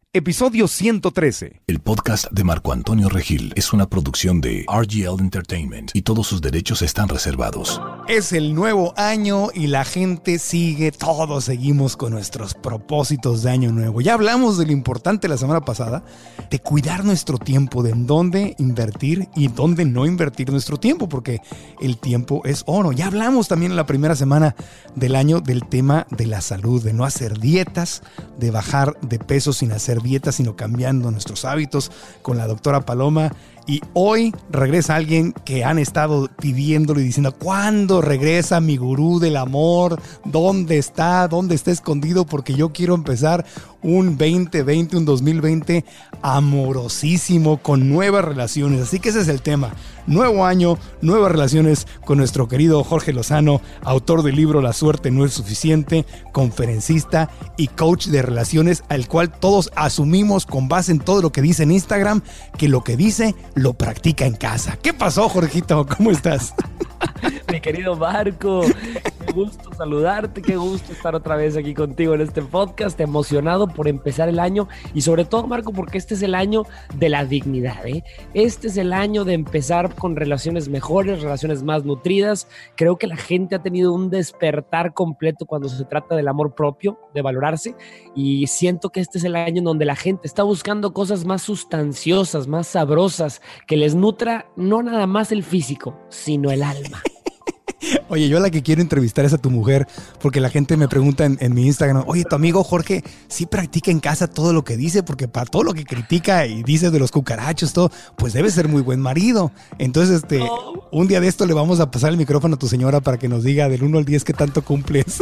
episodio 113. El podcast de Marco Antonio Regil es una producción de RGL Entertainment y todos sus derechos están reservados. Es el nuevo año y la gente sigue, todos seguimos con nuestros propósitos de año nuevo. Ya hablamos de lo importante la semana pasada, de cuidar nuestro tiempo, de en dónde invertir y dónde no invertir nuestro tiempo, porque el tiempo es oro. Ya hablamos también en la primera semana del año del tema de la salud, de no hacer dietas, de bajar de peso sin hacer dietas, sino cambiando nuestros hábitos con la doctora Paloma. Y hoy regresa alguien que han estado pidiéndolo y diciendo, ¿cuándo regresa mi gurú del amor? ¿Dónde está? ¿Dónde está escondido? Porque yo quiero empezar un 2020, un 2020 amorosísimo, con nuevas relaciones. Así que ese es el tema. Nuevo año, nuevas relaciones con nuestro querido Jorge Lozano, autor del libro La suerte no es suficiente, conferencista y coach de relaciones, al cual todos asumimos con base en todo lo que dice en Instagram, que lo que dice lo practica en casa. ¿Qué pasó, Jorgito? ¿Cómo estás? Mi querido Marco, qué gusto saludarte, qué gusto estar otra vez aquí contigo en este podcast, emocionado por empezar el año y sobre todo, Marco, porque este es el año de la dignidad, ¿eh? Este es el año de empezar con relaciones mejores, relaciones más nutridas. Creo que la gente ha tenido un despertar completo cuando se trata del amor propio, de valorarse, y siento que este es el año en donde la gente está buscando cosas más sustanciosas, más sabrosas, que les nutra no nada más el físico, sino el alma. Oye, yo a la que quiero entrevistar es a tu mujer, porque la gente me pregunta en mi Instagram, oye, tu amigo Jorge, ¿sí practica en casa todo lo que dice? Porque para todo lo que critica y dice de los cucarachos, todo, pues debe ser muy buen marido. Entonces, un día de esto le vamos a pasar el micrófono a tu señora para que nos diga del 1 al 10 qué tanto cumples.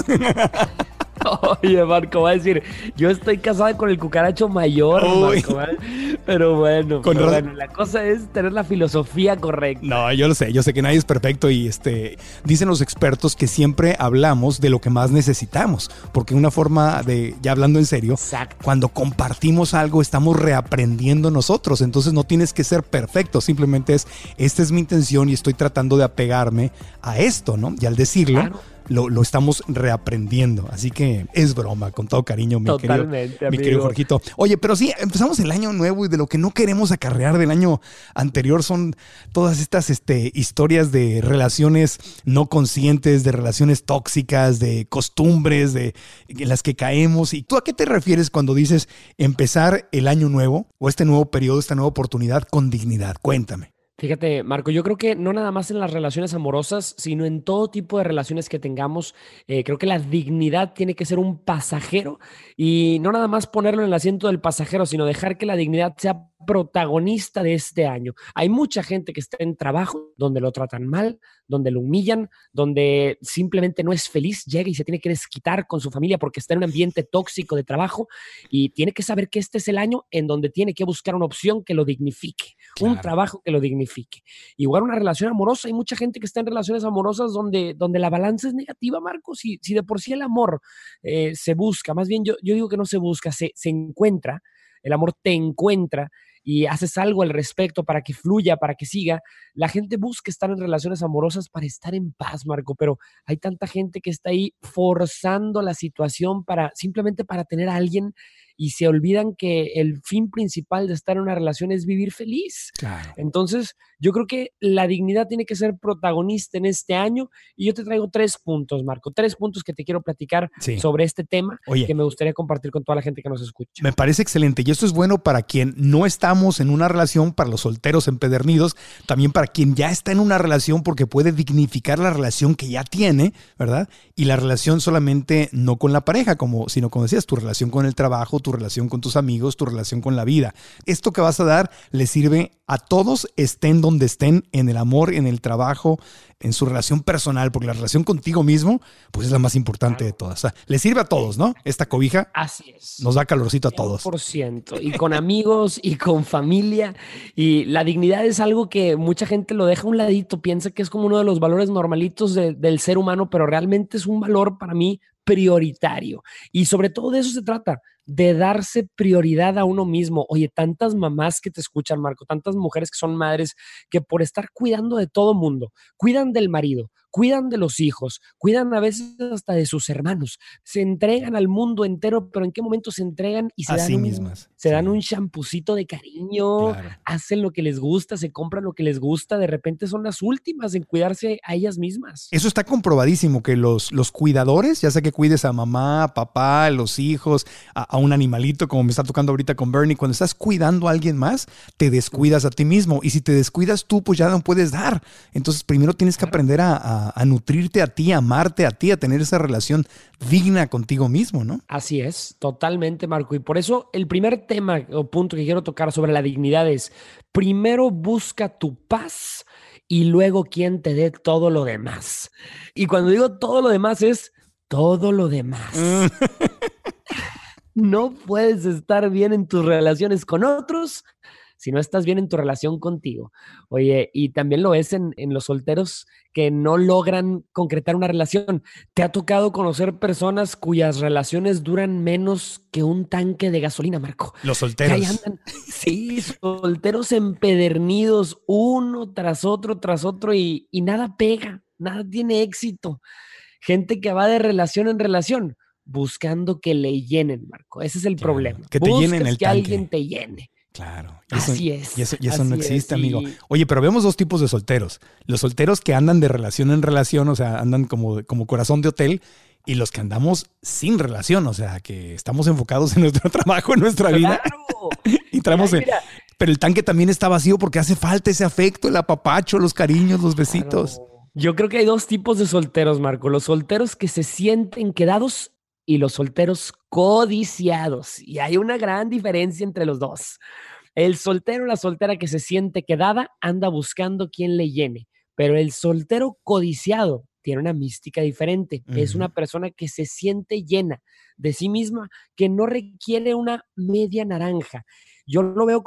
Oye, Marco, va a decir, yo estoy casada con el cucaracho mayor, Marco, ¿vale? Pero bueno, la cosa es tener la filosofía correcta. No, yo lo sé, yo sé que nadie es perfecto y dicen los expertos que siempre hablamos de lo que más necesitamos, porque una forma de, ya hablando en serio, exacto, cuando compartimos algo estamos reaprendiendo nosotros, entonces no tienes que ser perfecto, simplemente esta es mi intención y estoy tratando de apegarme a esto, ¿no? Y al decirlo, claro, lo estamos reaprendiendo. Así que es broma, con todo cariño, mi querido Jorgito. Oye, pero sí, empezamos el año nuevo y de lo que no queremos acarrear del año anterior son todas estas historias de relaciones no conscientes, de relaciones tóxicas, de costumbres en las que caemos. ¿Y tú a qué te refieres cuando dices empezar el año nuevo o este nuevo periodo, esta nueva oportunidad con dignidad? Cuéntame. Fíjate, Marco, yo creo que no nada más en las relaciones amorosas, sino en todo tipo de relaciones que tengamos, creo que la dignidad tiene que ser un pasajero y no nada más ponerlo en el asiento del pasajero, sino dejar que la dignidad sea protagonista de este año. Hay mucha gente que está en trabajo donde lo tratan mal, donde lo humillan, donde simplemente no es feliz, llega y se tiene que desquitar con su familia porque está en un ambiente tóxico de trabajo y tiene que saber que este es el año en donde tiene que buscar una opción que lo dignifique, claro, un trabajo que lo dignifique. Igual una relación amorosa, hay mucha gente que está en relaciones amorosas donde la balanza es negativa, Marco. Si de por sí el amor se busca, más bien yo digo que no se busca, se encuentra, el amor te encuentra y haces algo al respecto para que fluya, para que siga. La gente busca estar en relaciones amorosas para estar en paz, Marco, pero hay tanta gente que está ahí forzando la situación simplemente para tener a alguien y se olvidan que el fin principal de estar en una relación es vivir feliz. Claro. Entonces, yo creo que la dignidad tiene que ser protagonista en este año y yo te traigo 3 puntos, Marco, 3 puntos que te quiero platicar sobre este tema. Oye, que me gustaría compartir con toda la gente que nos escucha. Me parece excelente y esto es bueno para quien no estamos en una relación, para los solteros empedernidos, también para quien ya está en una relación porque puede dignificar la relación que ya tiene, ¿verdad? Y la relación solamente no con la pareja, sino como decías, tu relación con el trabajo, tu relación con tus amigos, tu relación con la vida. Esto que vas a dar le sirve a todos, estén donde estén, en el amor, en el trabajo, en su relación personal, porque la relación contigo mismo, pues es la más importante de todas. O sea, le sirve a todos, ¿no? Esta cobija. Así es. Nos da calorcito a todos. 100%. Y con amigos y con familia. Y la dignidad es algo que mucha gente lo deja a un ladito, piensa que es como uno de los valores normalitos del ser humano, pero realmente es un valor para mí prioritario. Y sobre todo de eso se trata, de darse prioridad a uno mismo. Oye, tantas mamás que te escuchan, Marco, tantas mujeres que son madres que por estar cuidando de todo mundo, cuidan del marido, cuidan de los hijos, cuidan a veces hasta de sus hermanos, se entregan al mundo entero, pero ¿en qué momento se entregan y A sí mismas. se Sí, dan un champucito de cariño, claro. hacen lo que les gusta, se compran lo que les gusta? De repente son las últimas en cuidarse a ellas mismas. Eso está comprobadísimo, que los cuidadores, ya sea que cuides a mamá, a papá, a los hijos, a un animalito, como me está tocando ahorita con Bernie, cuando estás cuidando a alguien más, te descuidas a ti mismo. Y si te descuidas tú, pues ya no puedes dar. Entonces, primero tienes que aprender a nutrirte a ti, a amarte a ti, a tener esa relación digna contigo mismo, ¿no? Así es, totalmente, Marco. Y por eso el primer tema o punto que quiero tocar sobre la dignidad es, primero busca tu paz y luego quien te dé todo lo demás. Y cuando digo todo lo demás es todo lo demás. No puedes estar bien en tus relaciones con otros si no estás bien en tu relación contigo. Oye, y también lo es en los solteros que no logran concretar una relación. ¿Te ha tocado conocer personas cuyas relaciones duran menos que un tanque de gasolina, Marco? Los Que solteros. ahí andan, sí, solteros empedernidos, uno tras otro, y nada pega, nada tiene éxito. Gente que va de relación en relación, buscando que le llenen, Marco. Ese es el Claro, problema. que te llenen Buscas el que tanque. alguien te llene. Claro. Así es. Y eso no así existe, es, amigo. y Oye, pero vemos dos tipos de solteros. Los solteros que andan de relación en relación, o sea, andan como corazón de hotel, y los que andamos sin relación, o sea, que estamos enfocados en nuestro trabajo, en nuestra vida. ¡claro! Y traemos Ay, mira, pero el tanque también está vacío porque hace falta ese afecto, el apapacho, los cariños, los besitos. claro. Yo creo que hay dos tipos de solteros, Marco. Los solteros que se sienten quedados y los solteros codiciados. Y hay una gran diferencia entre los dos. El soltero o la soltera que se siente quedada anda buscando quien le llene, pero el soltero codiciado tiene una mística diferente. Es Ujú. una persona que se siente llena de sí misma, que no requiere una media naranja. Yo lo veo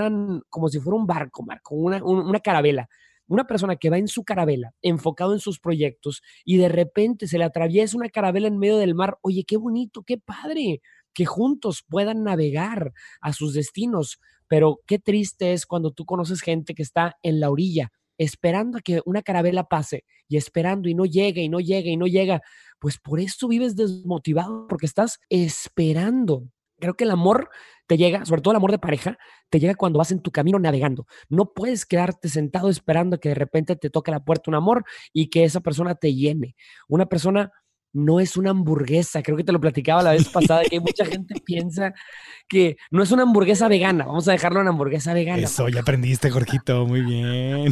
como si fuera un barco, Marco, una carabela. Una persona que va en su carabela, enfocado en sus proyectos, y de repente se le atraviesa una carabela en medio del mar. Oye, qué bonito, qué padre, que juntos puedan navegar a sus destinos. Pero qué triste es cuando tú conoces gente que está en la orilla, esperando a que una carabela pase y esperando y no llega y no llega y no llega. Pues por eso vives desmotivado, porque estás esperando. Creo que el amor te llega, sobre todo el amor de pareja, te llega cuando vas en tu camino navegando. No puedes quedarte sentado esperando a que de repente te toque la puerta un amor y que esa persona te llene. Una persona no es una hamburguesa. Creo que te lo platicaba la vez pasada, que mucha gente piensa que no es una hamburguesa vegana. Vamos a dejarlo en hamburguesa vegana. Eso, ya aprendiste, Jorgito, muy bien.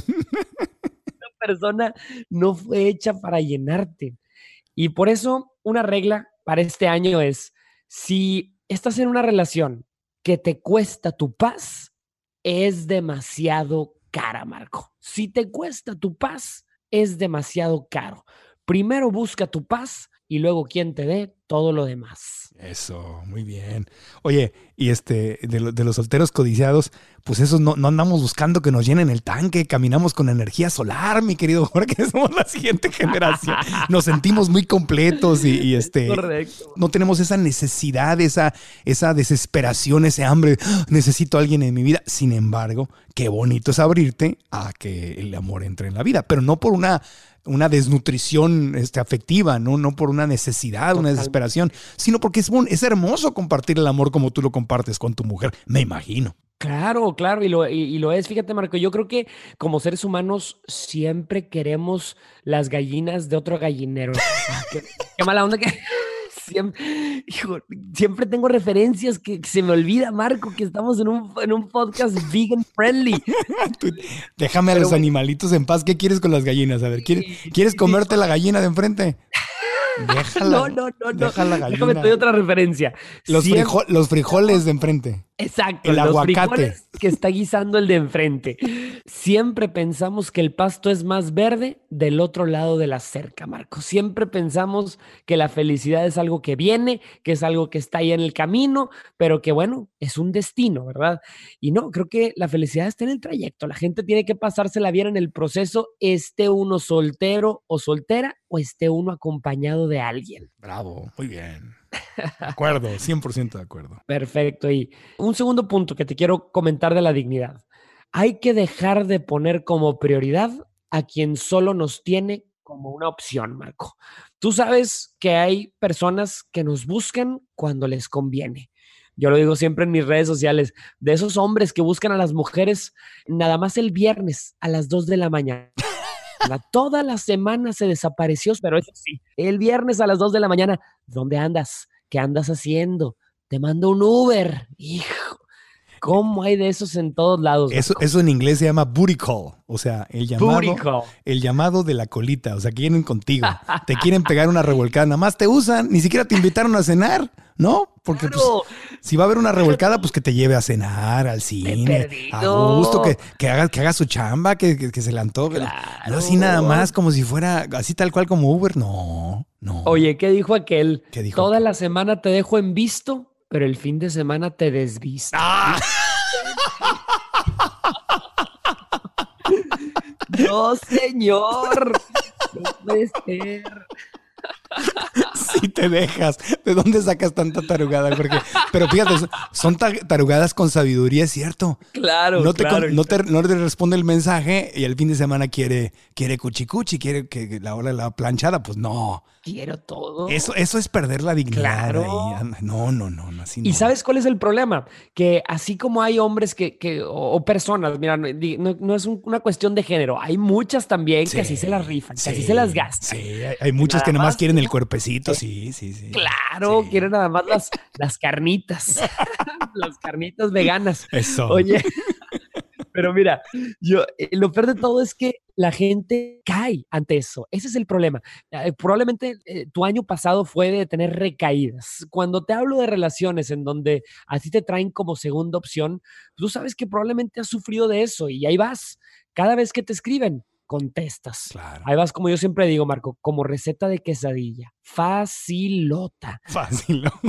Una persona no fue hecha para llenarte. Y por eso una regla para este año es, si estás en una relación que te cuesta tu paz, es demasiado cara, Marco. Si te cuesta tu paz, es demasiado caro. Primero busca tu paz y luego quien te dé todo lo demás. Eso, muy bien. Oye, y de los solteros codiciados, pues esos no andamos buscando que nos llenen el tanque, caminamos con energía solar, mi querido Jorge, somos la siguiente generación. Nos sentimos muy completos y Correcto. no tenemos esa necesidad, esa desesperación, ese hambre, ¡ah! Necesito a alguien en mi vida. Sin embargo, qué bonito es abrirte a que el amor entre en la vida, pero no por una desnutrición afectiva, no por una necesidad, una desesperación, sino porque es hermoso compartir el amor como tú lo compartes con tu mujer, me imagino. Claro, claro, y lo es. Fíjate, Marco, yo creo que como seres humanos siempre queremos las gallinas de otro gallinero. Qué mala onda que siempre tengo referencias que se me olvida, Marco, que estamos en un podcast vegan friendly. Tú, déjame a Pero los bueno, animalitos en paz. ¿Qué quieres con las gallinas? A ver, ¿quieres sí, comerte la gallina de enfrente? Déjala, no. deja la Déjame te doy gallina. otra referencia. Los frijoles de enfrente. Exacto, El los aguacate. frijoles que está guisando el de enfrente. Siempre pensamos que el pasto es más verde del otro lado de la cerca, Marco. Siempre pensamos que la felicidad es algo que viene, que es algo que está ahí en el camino, pero que bueno, es un destino, ¿verdad? Y no, creo que la felicidad está en el trayecto. La gente tiene que pasársela bien en el proceso, esté uno soltero o soltera o esté uno acompañado de alguien. Bravo, muy bien. De acuerdo, 100% de acuerdo. Perfecto. Y un segundo punto que te quiero comentar de la dignidad. Hay que dejar de poner como prioridad a quien solo nos tiene como una opción, Marco. Tú sabes que hay personas que nos buscan cuando les conviene. Yo lo digo siempre en mis redes sociales, de esos hombres que buscan a las mujeres nada más el viernes a las 2 de la mañana. Toda la semana se desapareció, pero eso sí, el viernes a las 2 de la mañana, ¿dónde andas? ¿Qué andas haciendo? Te mando un Uber. Hijo, ¿cómo hay de esos en todos lados? Eso en inglés se llama booty call, o sea, Booty call. el llamado de la colita, o sea, que vienen contigo, te quieren pegar una revolcada, nada más te usan, ni siquiera te invitaron a cenar, ¿no? Porque Claro. pues, si va a haber una revolcada, pues que te lleve a cenar, al cine, perdido. a gusto, que haga su chamba, que se le antoje. Claro. No así nada más, como si fuera así tal cual como Uber, no. Oye, ¿qué dijo aquel? ¿Qué dijo Toda aquel? la semana te dejo en visto, pero el fin de semana te desvisto. ¡Ah! No, señor. No puede ser. Si te dejas. ¿De dónde sacas tanta tarugada? Pero fíjate, son tarugadas con sabiduría, es cierto. Claro, No te, claro. no te responde el mensaje y el fin de semana quiere cuchicuchi, quiere que la hora de la planchada. Pues no. Quiero todo. Eso es perder la dignidad. Claro. Ahí. No, así no. ¿Y sabes cuál es el problema? Que así como hay hombres o personas, mira, no es una cuestión de género, hay muchas también que así se las rifan, que así se las gastan. Sí, hay muchas que nada nada más más quieren el cuerpecito, sí. Claro, Sí. quieren nada más las carnitas, las carnitas veganas. Eso. Oye, pero mira, lo peor de todo es que la gente cae ante eso. Ese es el problema. Probablemente tu año pasado fue de tener recaídas. Cuando te hablo de relaciones en donde a ti te traen como segunda opción, tú sabes que probablemente has sufrido de eso y ahí vas. Cada vez que te escriben, contestas. Claro. Ahí vas, como yo siempre digo, Marco, como receta de quesadilla. Facilota. Fácil, ¿no?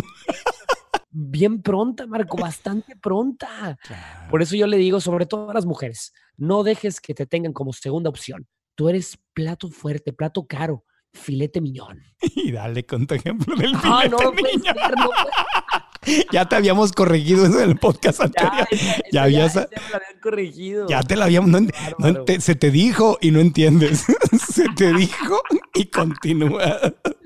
Bien pronta, Marco, bastante pronta. Claro. Por eso yo le digo, sobre todo a las mujeres, no dejes que te tengan como segunda opción. Tú eres plato fuerte, plato caro, filete miñón. Y dale con tu ejemplo del Ah, filete no puede miñón. ser, no puede. Ya te habíamos corregido eso en el podcast anterior. Ya habías... me lo habían corregido. Ya te la habíamos... se te dijo y no entiendes. Se te dijo y continúa.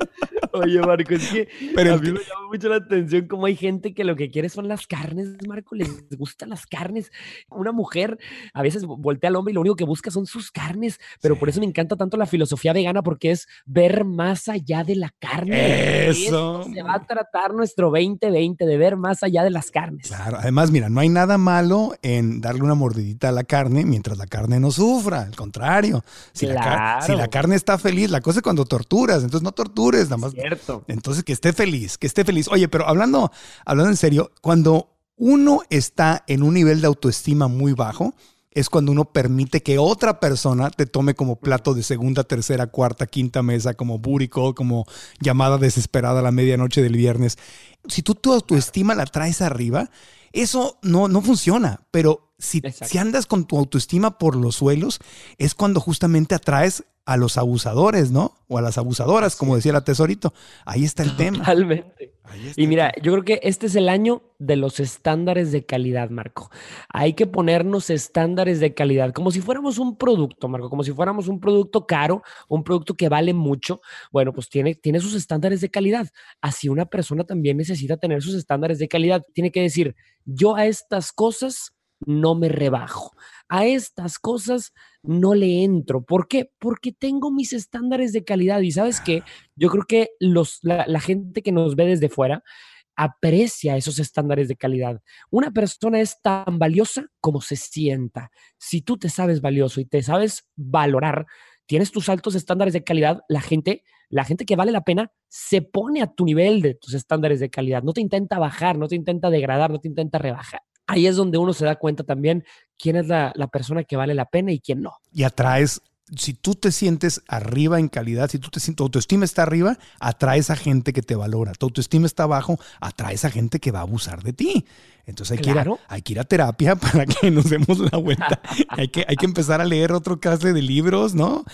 Oye, Marco, es que Pero a mí me llama mucho la atención cómo hay gente que lo que quiere son las carnes, Marco, les gustan las carnes. Una mujer a veces voltea al hombre y lo único que busca son sus carnes, pero Sí. por eso me encanta tanto la filosofía vegana, porque es ver más allá de la carne. De Eso. se va a tratar nuestro 2020, de ver más allá de las carnes. Claro, además, mira, no hay nada malo en darle una mordidita a la carne mientras la carne no sufra. Al contrario, si Claro. la carne está feliz, la cosa es cuando torturas, entonces no tortures, nada más. Cierto. Entonces que esté feliz, que esté feliz. Oye, pero hablando en serio, cuando uno está en un nivel de autoestima muy bajo, es cuando uno permite que otra persona te tome como plato de segunda, tercera, cuarta, quinta mesa, como booty call, como llamada desesperada a la medianoche del viernes. Si tú tu autoestima la traes arriba, eso no funciona. Pero si andas con tu autoestima por los suelos, es cuando justamente atraes a los abusadores, ¿no? O a las abusadoras, como decía la Tesorito. Ahí está el tema. Totalmente. Y mira, yo creo que este es el año de los estándares de calidad, Marco. Hay que ponernos estándares de calidad, como si fuéramos un producto, Marco, como si fuéramos un producto caro, un producto que vale mucho. Bueno, pues tiene sus estándares de calidad. Así una persona también necesita tener sus estándares de calidad. Tiene que decir, yo a estas cosas no me rebajo. A estas cosas no le entro. ¿Por qué? Porque tengo mis estándares de calidad. Y ¿sabes qué? Yo creo que la gente que nos ve desde fuera aprecia esos estándares de calidad. Una persona es tan valiosa como se sienta. Si tú te sabes valioso y te sabes valorar, tienes tus altos estándares de calidad, la gente que vale la pena se pone a tu nivel de tus estándares de calidad. No te intenta bajar, no te intenta degradar, no te intenta rebajar. Ahí es donde uno se da cuenta también quién es la persona que vale la pena y quién no. Y atraes, si tú te sientes arriba en calidad, si tú te sientes, tu autoestima está arriba, atraes a gente que te valora. Tu autoestima está abajo, atraes a gente que va a abusar de ti. Entonces hay que ir a terapia para que nos demos la vuelta. hay que empezar a leer otro clase de libros, ¿no?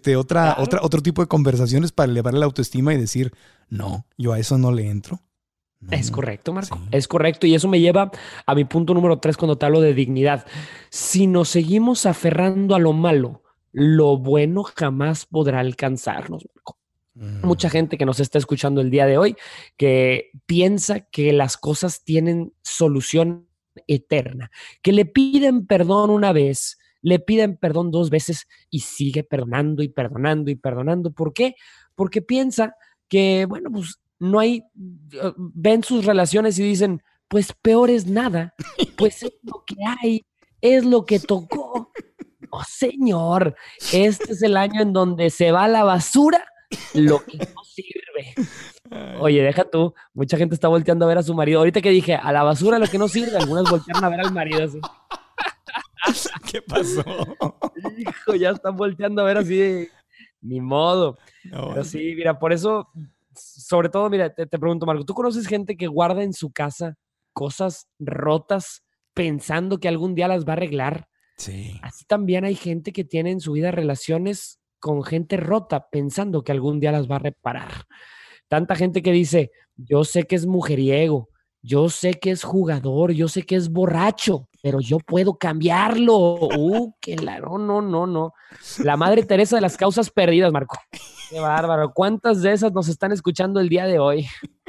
Otro tipo de conversaciones para elevar la autoestima y decir, no, yo a eso no le entro. Es correcto, Marco. Sí. Es correcto. Y eso me lleva a mi punto número 3 cuando te hablo de dignidad. Si nos seguimos aferrando a lo malo, lo bueno jamás podrá alcanzarnos, Marco. Mucha gente que nos está escuchando el día de hoy que piensa que las cosas tienen solución eterna, que le piden perdón una vez, le piden perdón 2 veces y sigue perdonando y perdonando y perdonando. ¿Por qué? Porque piensa que, bueno, pues no hay, ven sus relaciones y dicen, pues peor es nada, pues es lo que hay, es lo que tocó. No, señor, este es el año en donde se va a la basura lo que no sirve. Oye, deja tú, mucha gente está volteando a ver a su marido. Ahorita que dije, a la basura lo que no sirve, algunas voltearon a ver al marido así. ¿Qué pasó? Hijo, ya están volteando a ver así de, ni modo. No, pero sí, mira, por eso, sobre todo, mira, te pregunto, Marco, ¿tú conoces gente que guarda en su casa cosas rotas pensando que algún día las va a arreglar? Sí. Así también hay gente que tiene en su vida relaciones con gente rota pensando que algún día las va a reparar. Tanta gente que dice, yo sé que es mujeriego, yo sé que es jugador, yo sé que es borracho, pero yo puedo cambiarlo. No. La Madre Teresa de las causas perdidas, Marco. Qué bárbaro. ¿Cuántas de esas nos están escuchando el día de hoy?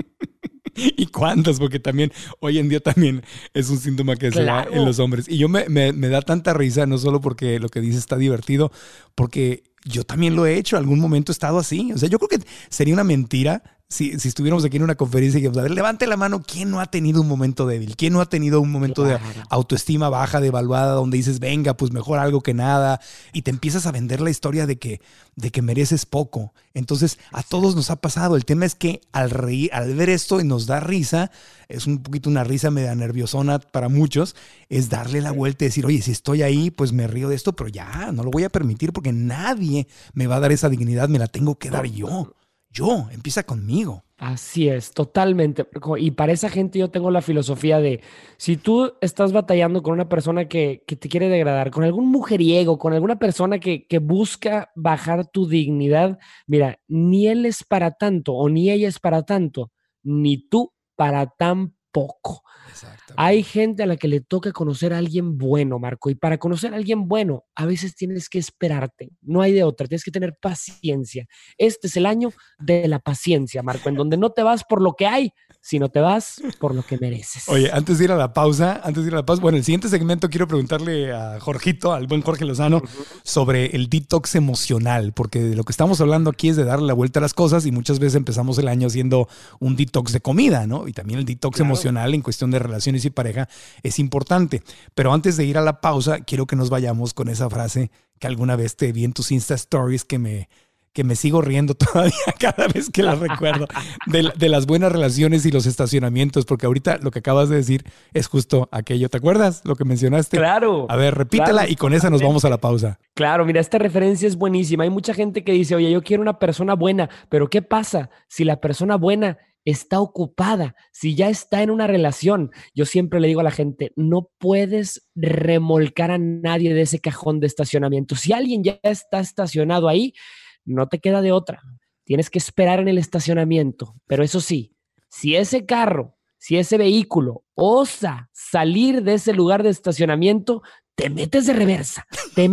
¿Y cuántas? Porque también hoy en día también es un síntoma que se da en los hombres. Y yo me da tanta risa, no solo porque lo que dice está divertido, porque yo también lo he hecho. Algún momento he estado así. O sea, yo creo que sería una mentira si estuviéramos aquí en una conferencia y dijimos, a ver, levante la mano, ¿quién no ha tenido un momento débil? ¿Quién no ha tenido un momento de autoestima baja, devaluada, donde dices, venga, pues mejor algo que nada? Y te empiezas a vender la historia de que mereces poco. Entonces, a todos nos ha pasado. El tema es que al ver esto y nos da risa, es un poquito una risa media nerviosona para muchos, es darle la vuelta y decir, oye, si estoy ahí, pues me río de esto, pero ya, no lo voy a permitir porque nadie me va a dar esa dignidad, me la tengo que dar yo. Empieza conmigo. Así es, totalmente. Y para esa gente yo tengo la filosofía de, si tú estás batallando con una persona que te quiere degradar, con algún mujeriego, con alguna persona que busca bajar tu dignidad, mira, ni él es para tanto o ni ella es para tanto, ni tú para tan poco. Hay gente a la que le toca conocer a alguien bueno, Marco, y para conocer a alguien bueno, a veces tienes que esperarte, no hay de otra, tienes que tener paciencia. Este es el año de la paciencia, Marco, en donde no te vas por lo que hay, sino te vas por lo que mereces. Oye, antes de ir a la pausa, bueno, el siguiente segmento quiero preguntarle a Jorgito, al buen Jorge Lozano, sobre el detox emocional, porque de lo que estamos hablando aquí es de darle la vuelta a las cosas y muchas veces empezamos el año haciendo un detox de comida, ¿no? Y también el detox emocional en cuestión de relaciones y pareja es importante. Pero antes de ir a la pausa, quiero que nos vayamos con esa frase que alguna vez te vi en tus Insta Stories que me sigo riendo todavía cada vez que la recuerdo, de las buenas relaciones y los estacionamientos, porque ahorita lo que acabas de decir es justo aquello. ¿Te acuerdas lo que mencionaste? Claro. A ver, repítela y con esa nos vamos a la pausa. Claro, mira, esta referencia es buenísima. Hay mucha gente que dice, oye, yo quiero una persona buena, pero ¿qué pasa si la persona buena está ocupada, si ya está en una relación? Yo siempre le digo a la gente, no puedes remolcar a nadie de ese cajón de estacionamiento. Si alguien ya está estacionado ahí, no te queda de otra. Tienes que esperar en el estacionamiento. Pero eso sí, si ese carro, si ese vehículo osa salir de ese lugar de estacionamiento, te metes de reversa.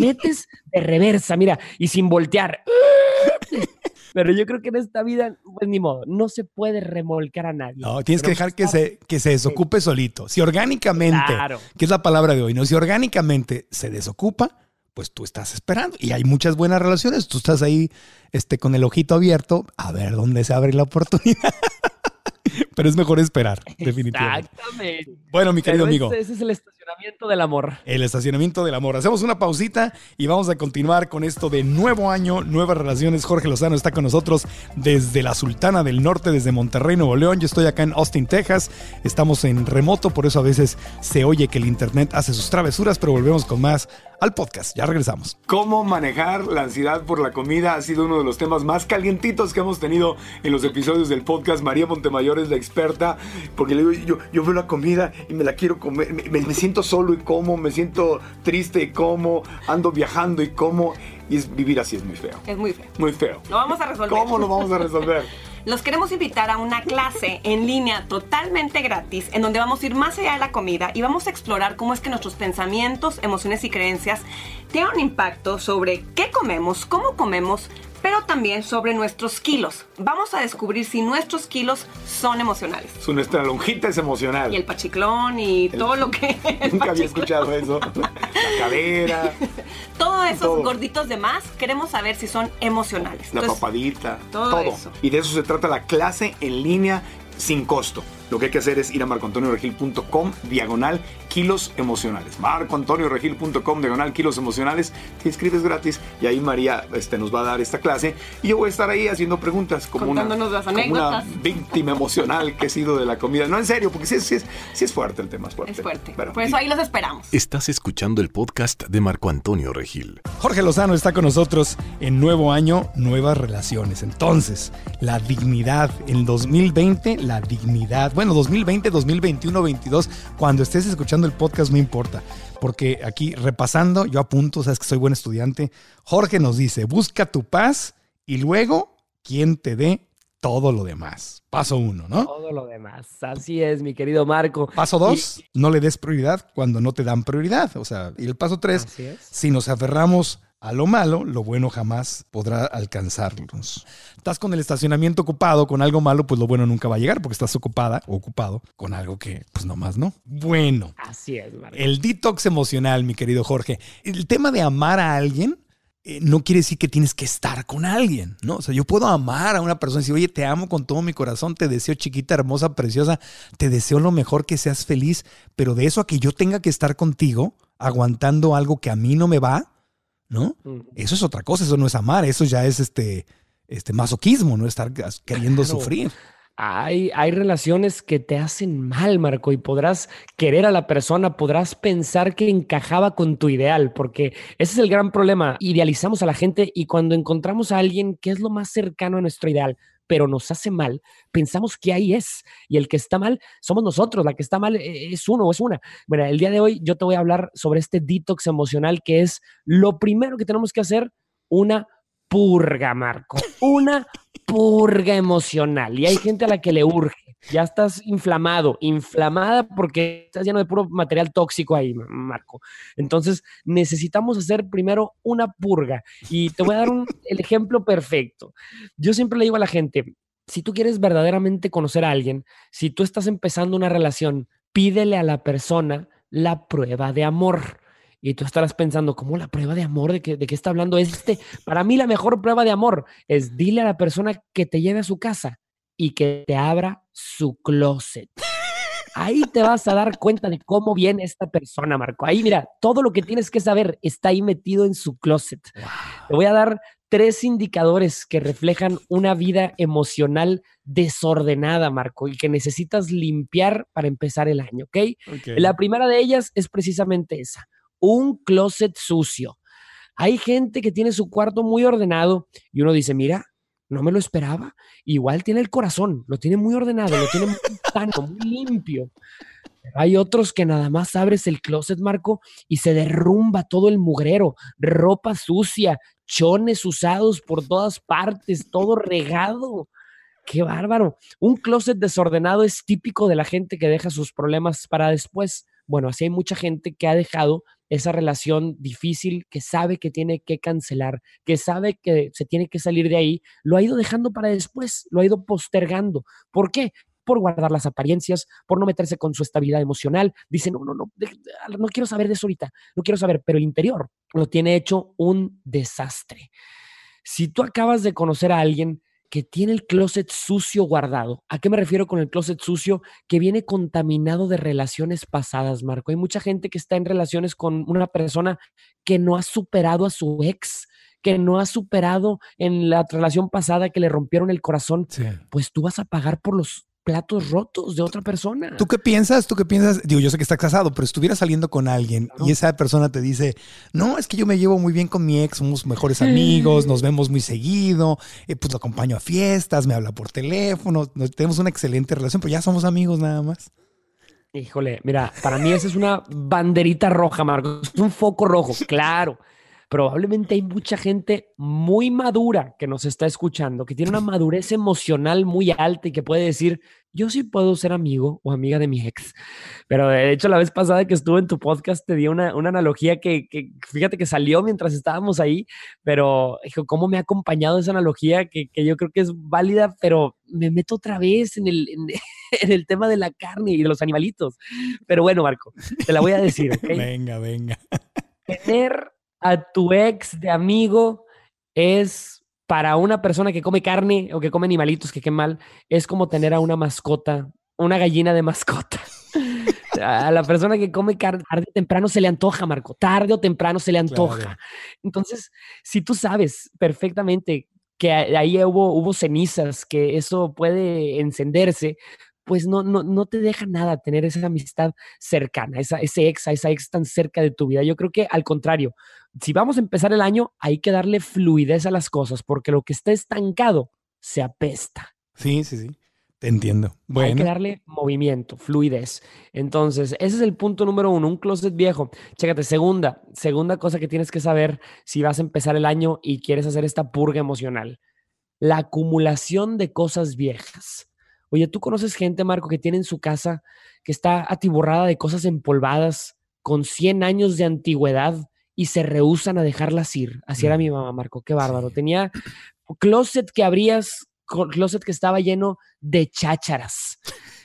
Mira, y sin voltear. Pero yo creo que en esta vida, pues ni modo, no se puede remolcar a nadie. No, tienes que dejar que se desocupe solito. Si orgánicamente, que es la palabra de hoy, ¿no? Si orgánicamente se desocupa, pues tú estás esperando. Y hay muchas buenas relaciones. Tú estás ahí con el ojito abierto a ver dónde se abre la oportunidad. Pero es mejor esperar, definitivamente. Exactamente. Bueno, mi querido amigo. Ese es el estacionamiento del amor. El estacionamiento del amor. Hacemos una pausita y vamos a continuar con esto de nuevo año, nuevas relaciones. Jorge Lozano está con nosotros desde la Sultana del Norte, desde Monterrey, Nuevo León. Yo estoy acá en Austin, Texas. Estamos en remoto, por eso a veces se oye que el internet hace sus travesuras, pero volvemos con más al podcast. Ya regresamos. ¿Cómo manejar la ansiedad por la comida? Ha sido uno de los temas más calientitos que hemos tenido en los episodios del podcast. María Montemayor es la experta, porque le digo, yo veo la comida y me la quiero comer. Me siento solo y como, me siento triste y como, ando viajando y como. Y vivir así es muy feo. Es muy feo. Muy feo. Lo vamos a resolver. ¿Cómo lo vamos a resolver? Los queremos invitar a una clase en línea totalmente gratis, en donde vamos a ir más allá de la comida y vamos a explorar cómo es que nuestros pensamientos, emociones y creencias tienen un impacto sobre qué comemos, cómo comemos, pero también sobre nuestros kilos. Vamos a descubrir si nuestros kilos son emocionales. Nuestra lonjita es emocional. Y el pachiclón y todo lo que... Nunca había escuchado eso. La cadera. Todos esos gorditos de más, queremos saber si son emocionales. La Entonces, papadita. todo eso. Y de eso se trata la clase en línea sin costo. Lo que hay que hacer es ir a marcoantonioregil.com/kilos emocionales. marcoantonioregil.com/kilos emocionales. Te inscribes gratis y ahí María nos va a dar esta clase. Y yo voy a estar ahí haciendo preguntas contándonos las anécdotas. Como una víctima emocional que he sido de la comida. No, en serio, porque sí es fuerte el tema. Es fuerte. Pero, por eso ahí los esperamos. Estás escuchando el podcast de Marco Antonio Regil. Jorge Lozano está con nosotros en nuevo año, nuevas relaciones. Entonces, la dignidad en 2020, la dignidad. Bueno, 2020, 2021, 2022, cuando estés escuchando el podcast no importa, porque aquí repasando, yo apunto, sabes que soy buen estudiante. Jorge nos dice, busca tu paz y luego, ¿quién te dé todo lo demás? Paso 1, ¿no? Todo lo demás, así es, mi querido Marco. Paso 2, no le des prioridad cuando no te dan prioridad. O sea, y el paso 3, si nos aferramos a lo malo, lo bueno jamás podrá alcanzarnos. Estás con el estacionamiento ocupado con algo malo, pues lo bueno nunca va a llegar porque estás ocupada o ocupado con algo que pues nomás no. Bueno. Así es, Marco. El detox emocional, mi querido Jorge. El tema de amar a alguien no quiere decir que tienes que estar con alguien, ¿no? O sea, yo puedo amar a una persona y decir, oye, te amo con todo mi corazón, te deseo chiquita, hermosa, preciosa, te deseo lo mejor, que seas feliz, pero de eso a que yo tenga que estar contigo aguantando algo que a mí no me va, ¿no? Eso es otra cosa, eso no es amar, eso ya es masoquismo, ¿no? Estar queriendo sufrir. Hay relaciones que te hacen mal, Marco, y podrás querer a la persona, podrás pensar que encajaba con tu ideal, porque ese es el gran problema. Idealizamos a la gente y cuando encontramos a alguien que es lo más cercano a nuestro ideal, pero nos hace mal, pensamos que ahí es. Y el que está mal somos nosotros, la que está mal es uno o es una. Bueno, el día de hoy yo te voy a hablar sobre este detox emocional, que es lo primero que tenemos que hacer, una purga, Marco. Una purga emocional. Y hay gente a la que le urge. Ya estás inflamada porque estás lleno de puro material tóxico ahí, Marco. Entonces necesitamos hacer primero una purga. Y te voy a dar el ejemplo perfecto. Yo siempre le digo a la gente, si tú quieres verdaderamente conocer a alguien, si tú estás empezando una relación, pídele a la persona la prueba de amor. Y tú estarás pensando, ¿cómo la prueba de amor? ¿De qué está hablando? Para mí la mejor prueba de amor es dile a la persona que te lleve a su casa y que te abra su closet. Ahí te vas a dar cuenta de cómo viene esta persona, Marco. Ahí, mira, todo lo que tienes que saber está ahí metido en su closet. Wow. Te voy a dar 3 indicadores que reflejan una vida emocional desordenada, Marco, y que necesitas limpiar para empezar el año, ¿ok? La primera de ellas es precisamente esa. Un closet sucio. Hay gente que tiene su cuarto muy ordenado y uno dice, mira, no me lo esperaba. Igual tiene el corazón, lo tiene muy ordenado, lo tiene muy sano, muy limpio. Pero hay otros que nada más abres el closet, Marco, y se derrumba todo el mugrero, ropa sucia, chones usados por todas partes, todo regado. ¡Qué bárbaro! Un closet desordenado es típico de la gente que deja sus problemas para después. Bueno, así hay mucha gente que ha dejado esa relación difícil, que sabe que tiene que cancelar, que sabe que se tiene que salir de ahí, lo ha ido dejando para después, lo ha ido postergando. ¿Por qué? Por guardar las apariencias, por no meterse con su estabilidad emocional. Dice, no quiero saber de eso ahorita, no quiero saber, pero el interior lo tiene hecho un desastre. Si tú acabas de conocer a alguien que tiene el closet sucio guardado. ¿A qué me refiero con el closet sucio? Que viene contaminado de relaciones pasadas, Marco. Hay mucha gente que está en relaciones con una persona que no ha superado a su ex, que no ha superado en la relación pasada que le rompieron el corazón. Sí. Pues tú vas a pagar por los platos rotos de otra persona. ¿Tú qué piensas? Digo, yo sé que estás casado, pero estuvieras saliendo con alguien y esa persona te dice, no, es que yo me llevo muy bien con mi ex, somos mejores amigos, nos vemos muy seguido, pues lo acompaño a fiestas, me habla por teléfono, tenemos una excelente relación, pero ya somos amigos nada más. Híjole, mira, para mí esa es una banderita roja, Marcos, es un foco rojo, claro. probablemente hay mucha gente muy madura que nos está escuchando, que tiene una madurez emocional muy alta y que puede decir, yo sí puedo ser amigo o amiga de mi ex. Pero de hecho, la vez pasada que estuve en tu podcast, te di una analogía que fíjate que salió mientras estábamos ahí, pero hijo, cómo me ha acompañado esa analogía que yo creo que es válida, pero me meto otra vez en el tema de la carne y de los animalitos. Pero bueno, Marco, te la voy a decir, ¿ok? Venga, venga. Tener a tu ex de amigo es para una persona que come carne o que come animalitos, que qué mal, es como tener a una mascota, una gallina de mascota. A la persona que come carne, tarde o temprano se le antoja, Marco, tarde o temprano se le antoja. Claro. Entonces, si tú sabes perfectamente que ahí hubo cenizas, que eso puede encenderse, pues no te deja nada tener esa amistad cercana, esa ex tan cerca de tu vida. Yo creo que al contrario, si vamos a empezar el año, hay que darle fluidez a las cosas, porque lo que está estancado se apesta. Sí. Te entiendo. Hay que Bueno, darle movimiento, fluidez. Entonces, ese es el punto número 1, un closet viejo. Chécate, segunda cosa que tienes que saber si vas a empezar el año y quieres hacer esta purga emocional. La acumulación de cosas viejas. Oye, ¿tú conoces gente, Marco, que tiene en su casa que está atiborrada de cosas empolvadas con 100 años de antigüedad y se rehúsan a dejarlas ir? Así era mi mamá, Marco, qué bárbaro. Sí. Tenía closet que abrías, closet que estaba lleno de chácharas.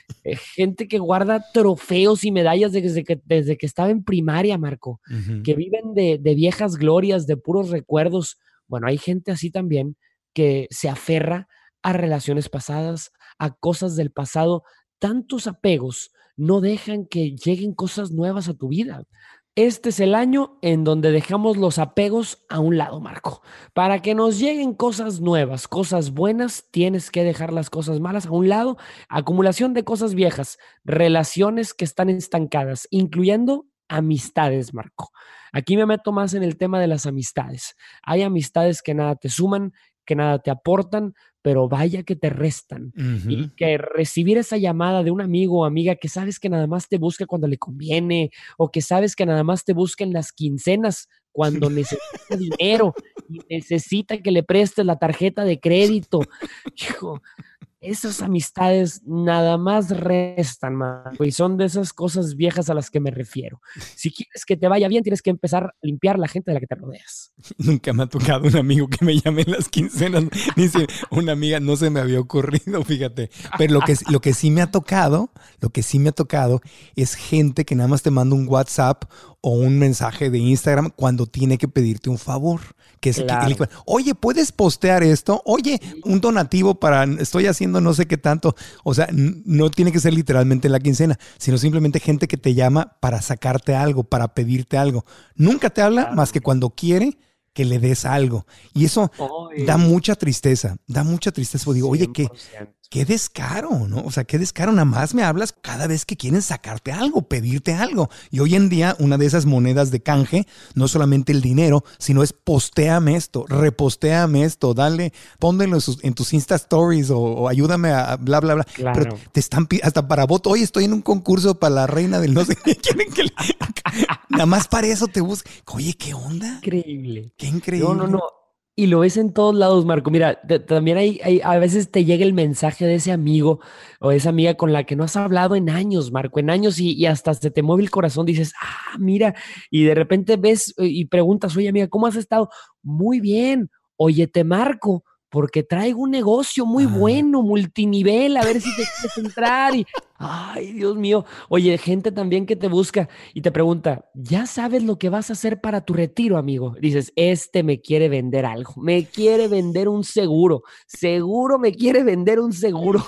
Gente que guarda trofeos y medallas desde que estaba en primaria, Marco, Ujú. que viven de viejas glorias, de puros recuerdos. Bueno, hay gente así también que se aferra a relaciones pasadas, a cosas del pasado. Tantos apegos no dejan que lleguen cosas nuevas a tu vida. Este es el año en donde dejamos los apegos a un lado, Marco. Para que nos lleguen cosas nuevas, cosas buenas, tienes que dejar las cosas malas a un lado. Acumulación de cosas viejas, relaciones que están estancadas, incluyendo amistades, Marco. Aquí me meto más en el tema de las amistades. Hay amistades que nada te suman, que nada te aportan, pero vaya que te restan. Ujú. Y que recibir esa llamada de un amigo o amiga que sabes que nada más te busca cuando le conviene, o que sabes que nada más te busca en las quincenas cuando necesita dinero y necesita que le prestes la tarjeta de crédito. Hijo, esas amistades nada más restan, Marco, y son de esas cosas viejas a las que me refiero. Si quieres que te vaya bien, tienes que empezar a limpiar la gente de la que te rodeas. Nunca me ha tocado un amigo que me llame en las quincenas. Dice, una amiga, no se me había ocurrido, fíjate. Pero lo que sí me ha tocado es gente que nada más te manda un WhatsApp o un mensaje de Instagram cuando tiene que pedirte un favor. Que es Claro. oye, ¿puedes postear esto? Oye, un donativo para, estoy haciendo no sé qué tanto. O sea, no tiene que ser literalmente en la quincena, sino simplemente gente que te llama para sacarte algo, para pedirte algo. Nunca te habla más que cuando quiere que le des algo. Y eso Oye, da mucha tristeza. Pues digo, oye, 100%. qué descaro, ¿no? O sea, qué descaro. Nada más me hablas cada vez que quieren sacarte algo, pedirte algo. Y hoy en día, una de esas monedas de canje, no solamente el dinero, sino es postéame esto, repostéame esto, dale, pónmelo en tus Insta Stories o ayúdame a bla, bla, bla. Claro. Pero te están hasta para voto. Oye, estoy en un concurso para la reina del no sé qué. Quieren que nada más para eso te busquen. Oye, ¿qué onda? Increíble. Qué increíble. No. Y lo ves en todos lados, Marco. Mira, también a veces te llega el mensaje de ese amigo o esa amiga con la que no has hablado en años, Marco, en años y hasta se te mueve el corazón. Dices, mira, y de repente ves y preguntas, oye, amiga, ¿cómo has estado? Muy bien. Oye, te marco porque traigo un negocio muy bueno, multinivel, a ver si te quieres entrar. Y, ay, Dios mío. Oye, gente también que te busca y te pregunta, ¿ya sabes lo que vas a hacer para tu retiro, amigo? Dices, me quiere vender algo, me quiere vender un seguro me quiere vender un seguro.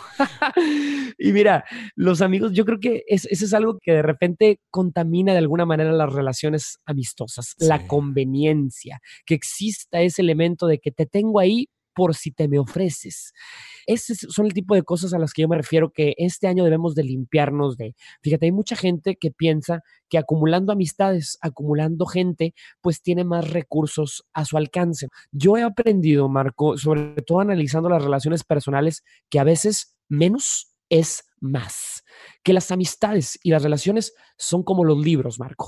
Y mira, los amigos, yo creo que eso es algo que de repente contamina de alguna manera las relaciones amistosas, Sí. la conveniencia, que exista ese elemento de que te tengo ahí por si te me ofreces. Esos son el tipo de cosas a las que yo me refiero que este año debemos de limpiarnos de. Fíjate, hay mucha gente que piensa que acumulando amistades, acumulando gente, pues tiene más recursos a su alcance. Yo he aprendido, Marco, sobre todo analizando las relaciones personales, que a veces menos es más. Que las amistades y las relaciones son como los libros, Marco.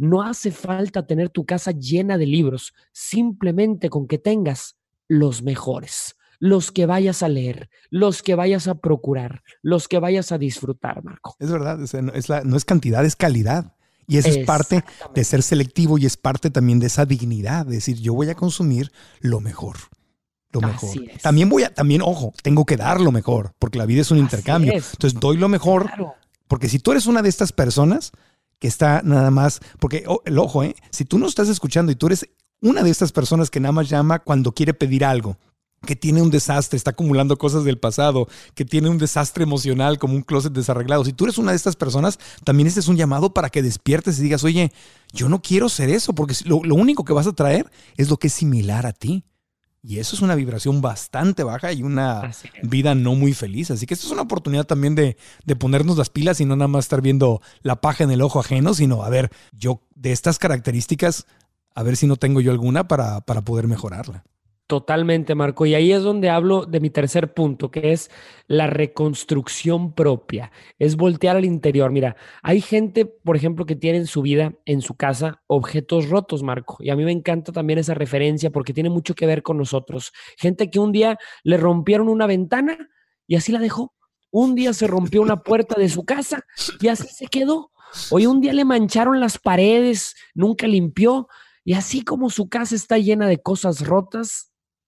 No hace falta tener tu casa llena de libros, simplemente con que tengas los mejores, los que vayas a leer, los que vayas a procurar, los que vayas a disfrutar, Marco. Es verdad, o sea, no es cantidad, es calidad. Y eso es parte de ser selectivo y es parte también de esa dignidad, de decir, yo voy a consumir lo mejor. Lo mejor. También, ojo, tengo que dar lo mejor, porque la vida es un intercambio. Entonces doy lo mejor, porque si tú eres una de estas personas que está nada más, porque el ojo, si tú no estás escuchando y tú eres una de estas personas que nada más llama cuando quiere pedir algo, que tiene un desastre, está acumulando cosas del pasado, que tiene un desastre emocional como un closet desarreglado. Si tú eres una de estas personas, también este es un llamado para que despiertes y digas, oye, yo no quiero ser eso, porque lo único que vas a traer es lo que es similar a ti. Y eso es una vibración bastante baja y una vida no muy feliz. Así que esto es una oportunidad también de ponernos las pilas y no nada más estar viendo la paja en el ojo ajeno, sino a ver, yo de estas características, a ver si no tengo yo alguna para poder mejorarla. Totalmente, Marco. Y ahí es donde hablo de mi tercer punto, que es la reconstrucción propia. Es voltear al interior. Mira, hay gente, por ejemplo, que tiene en su vida, en su casa, objetos rotos, Marco. Y a mí me encanta también esa referencia porque tiene mucho que ver con nosotros. Gente que un día le rompieron una ventana y así la dejó. Un día se rompió una puerta de su casa y así se quedó. Hoy un día le mancharon las paredes, nunca limpió. Y así como su casa está llena de cosas rotas,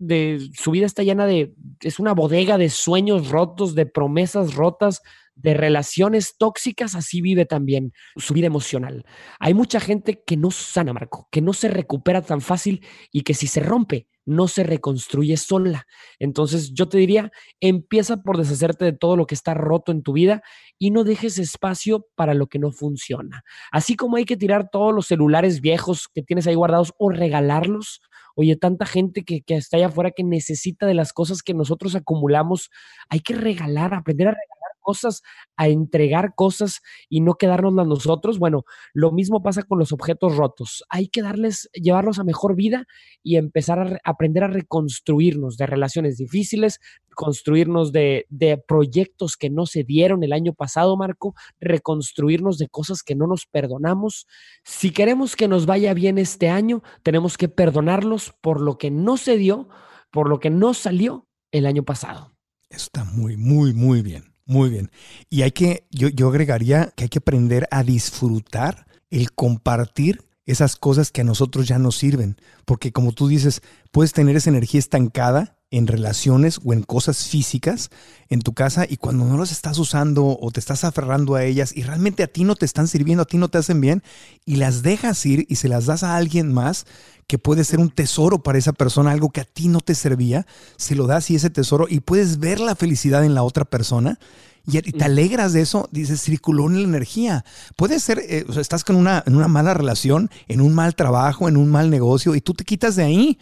su vida está llena es una bodega de sueños rotos, de promesas rotas, de relaciones tóxicas, así vive también su vida emocional. Hay mucha gente que no sana, Marco, que no se recupera tan fácil y que si se rompe, no se reconstruye sola. Entonces yo te diría, empieza por deshacerte de todo lo que está roto en tu vida y no dejes espacio para lo que no funciona. Así como hay que tirar todos los celulares viejos que tienes ahí guardados o regalarlos. Oye, tanta gente que está allá afuera que necesita de las cosas que nosotros acumulamos. Hay que regalar, aprender a regalar cosas, a entregar cosas y no quedárnoslas nosotros. Bueno, lo mismo pasa con los objetos rotos. Hay que llevarlos a mejor vida y empezar a aprender a reconstruirnos de relaciones difíciles, construirnos de proyectos que no se dieron el año pasado, Marco, reconstruirnos de cosas que no nos perdonamos. Si queremos que nos vaya bien este año, tenemos que perdonarlos por lo que no se dio, por lo que no salió el año pasado. Eso está muy, muy, muy bien. Muy bien. Y yo agregaría que hay que aprender a disfrutar el compartir esas cosas que a nosotros ya nos sirven. Porque como tú dices, puedes tener esa energía estancada en relaciones o en cosas físicas en tu casa y cuando no las estás usando o te estás aferrando a ellas y realmente a ti no te están sirviendo, a ti no te hacen bien y las dejas ir y se las das a alguien más que puede ser un tesoro para esa persona, algo que a ti no te servía, se lo das y ese tesoro y puedes ver la felicidad en la otra persona y te alegras de eso, dices, circuló en la energía. Puede ser, estás en una mala relación, en un mal trabajo, en un mal negocio y tú te quitas de ahí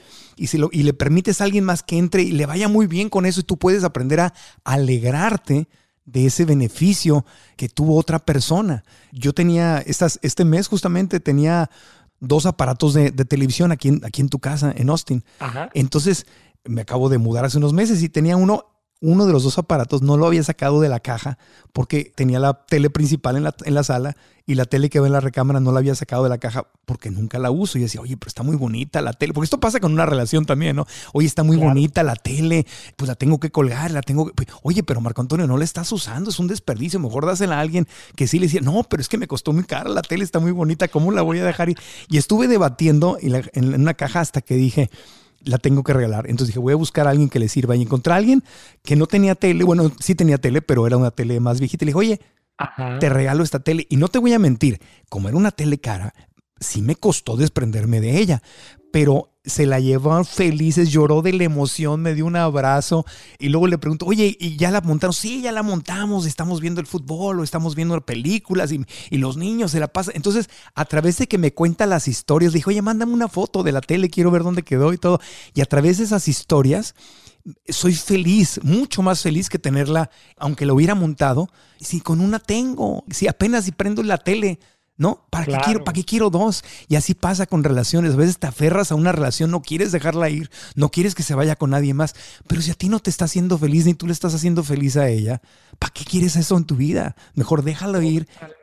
y le permites a alguien más que entre y le vaya muy bien con eso y tú puedes aprender a alegrarte de ese beneficio que tuvo otra persona. Yo tenía, este mes justamente tenía 2 aparatos de televisión aquí en tu casa, en Austin. Ajá. Entonces me acabo de mudar hace unos meses y tenía uno de los 2 aparatos, no lo había sacado de la caja porque tenía la tele principal en la sala y la tele que va en la recámara no la había sacado de la caja porque nunca la uso. Y decía, oye, pero está muy bonita la tele. Porque esto pasa con una relación también, ¿no? Oye, está muy bonita la tele, pues la tengo que colgar, Oye, pero Marco Antonio, no la estás usando, es un desperdicio. Mejor dásela a alguien que sí le decía, no, pero es que me costó muy cara, la tele está muy bonita, ¿cómo la voy a dejar ir? Y estuve debatiendo en una caja hasta que dije, la tengo que regalar. Entonces dije, voy a buscar a alguien que le sirva. Y encontré a alguien que no tenía tele. Bueno, sí tenía tele, pero era una tele más viejita. Y le dije, oye, te regalo esta tele. Y no te voy a mentir, como era una tele cara, sí me costó desprenderme de ella. Pero se la llevó felices, lloró de la emoción, me dio un abrazo. Y luego le pregunto, oye, ¿y ya la montaron? Sí, ya la montamos. Estamos viendo el fútbol o estamos viendo películas y los niños se la pasan. Entonces, a través de que me cuenta las historias, le dije, oye, mándame una foto de la tele, quiero ver dónde quedó y todo. Y a través de esas historias, soy feliz, mucho más feliz que tenerla, aunque la hubiera montado. Si con una tengo, si apenas si prendo la tele, ¿no? ¿Para qué quiero 2? Y así pasa con relaciones. A veces te aferras a una relación, no quieres dejarla ir, no quieres que se vaya con nadie más. Pero si a ti no te está haciendo feliz ni tú le estás haciendo feliz a ella, ¿para qué quieres eso en tu vida? Mejor déjalo ir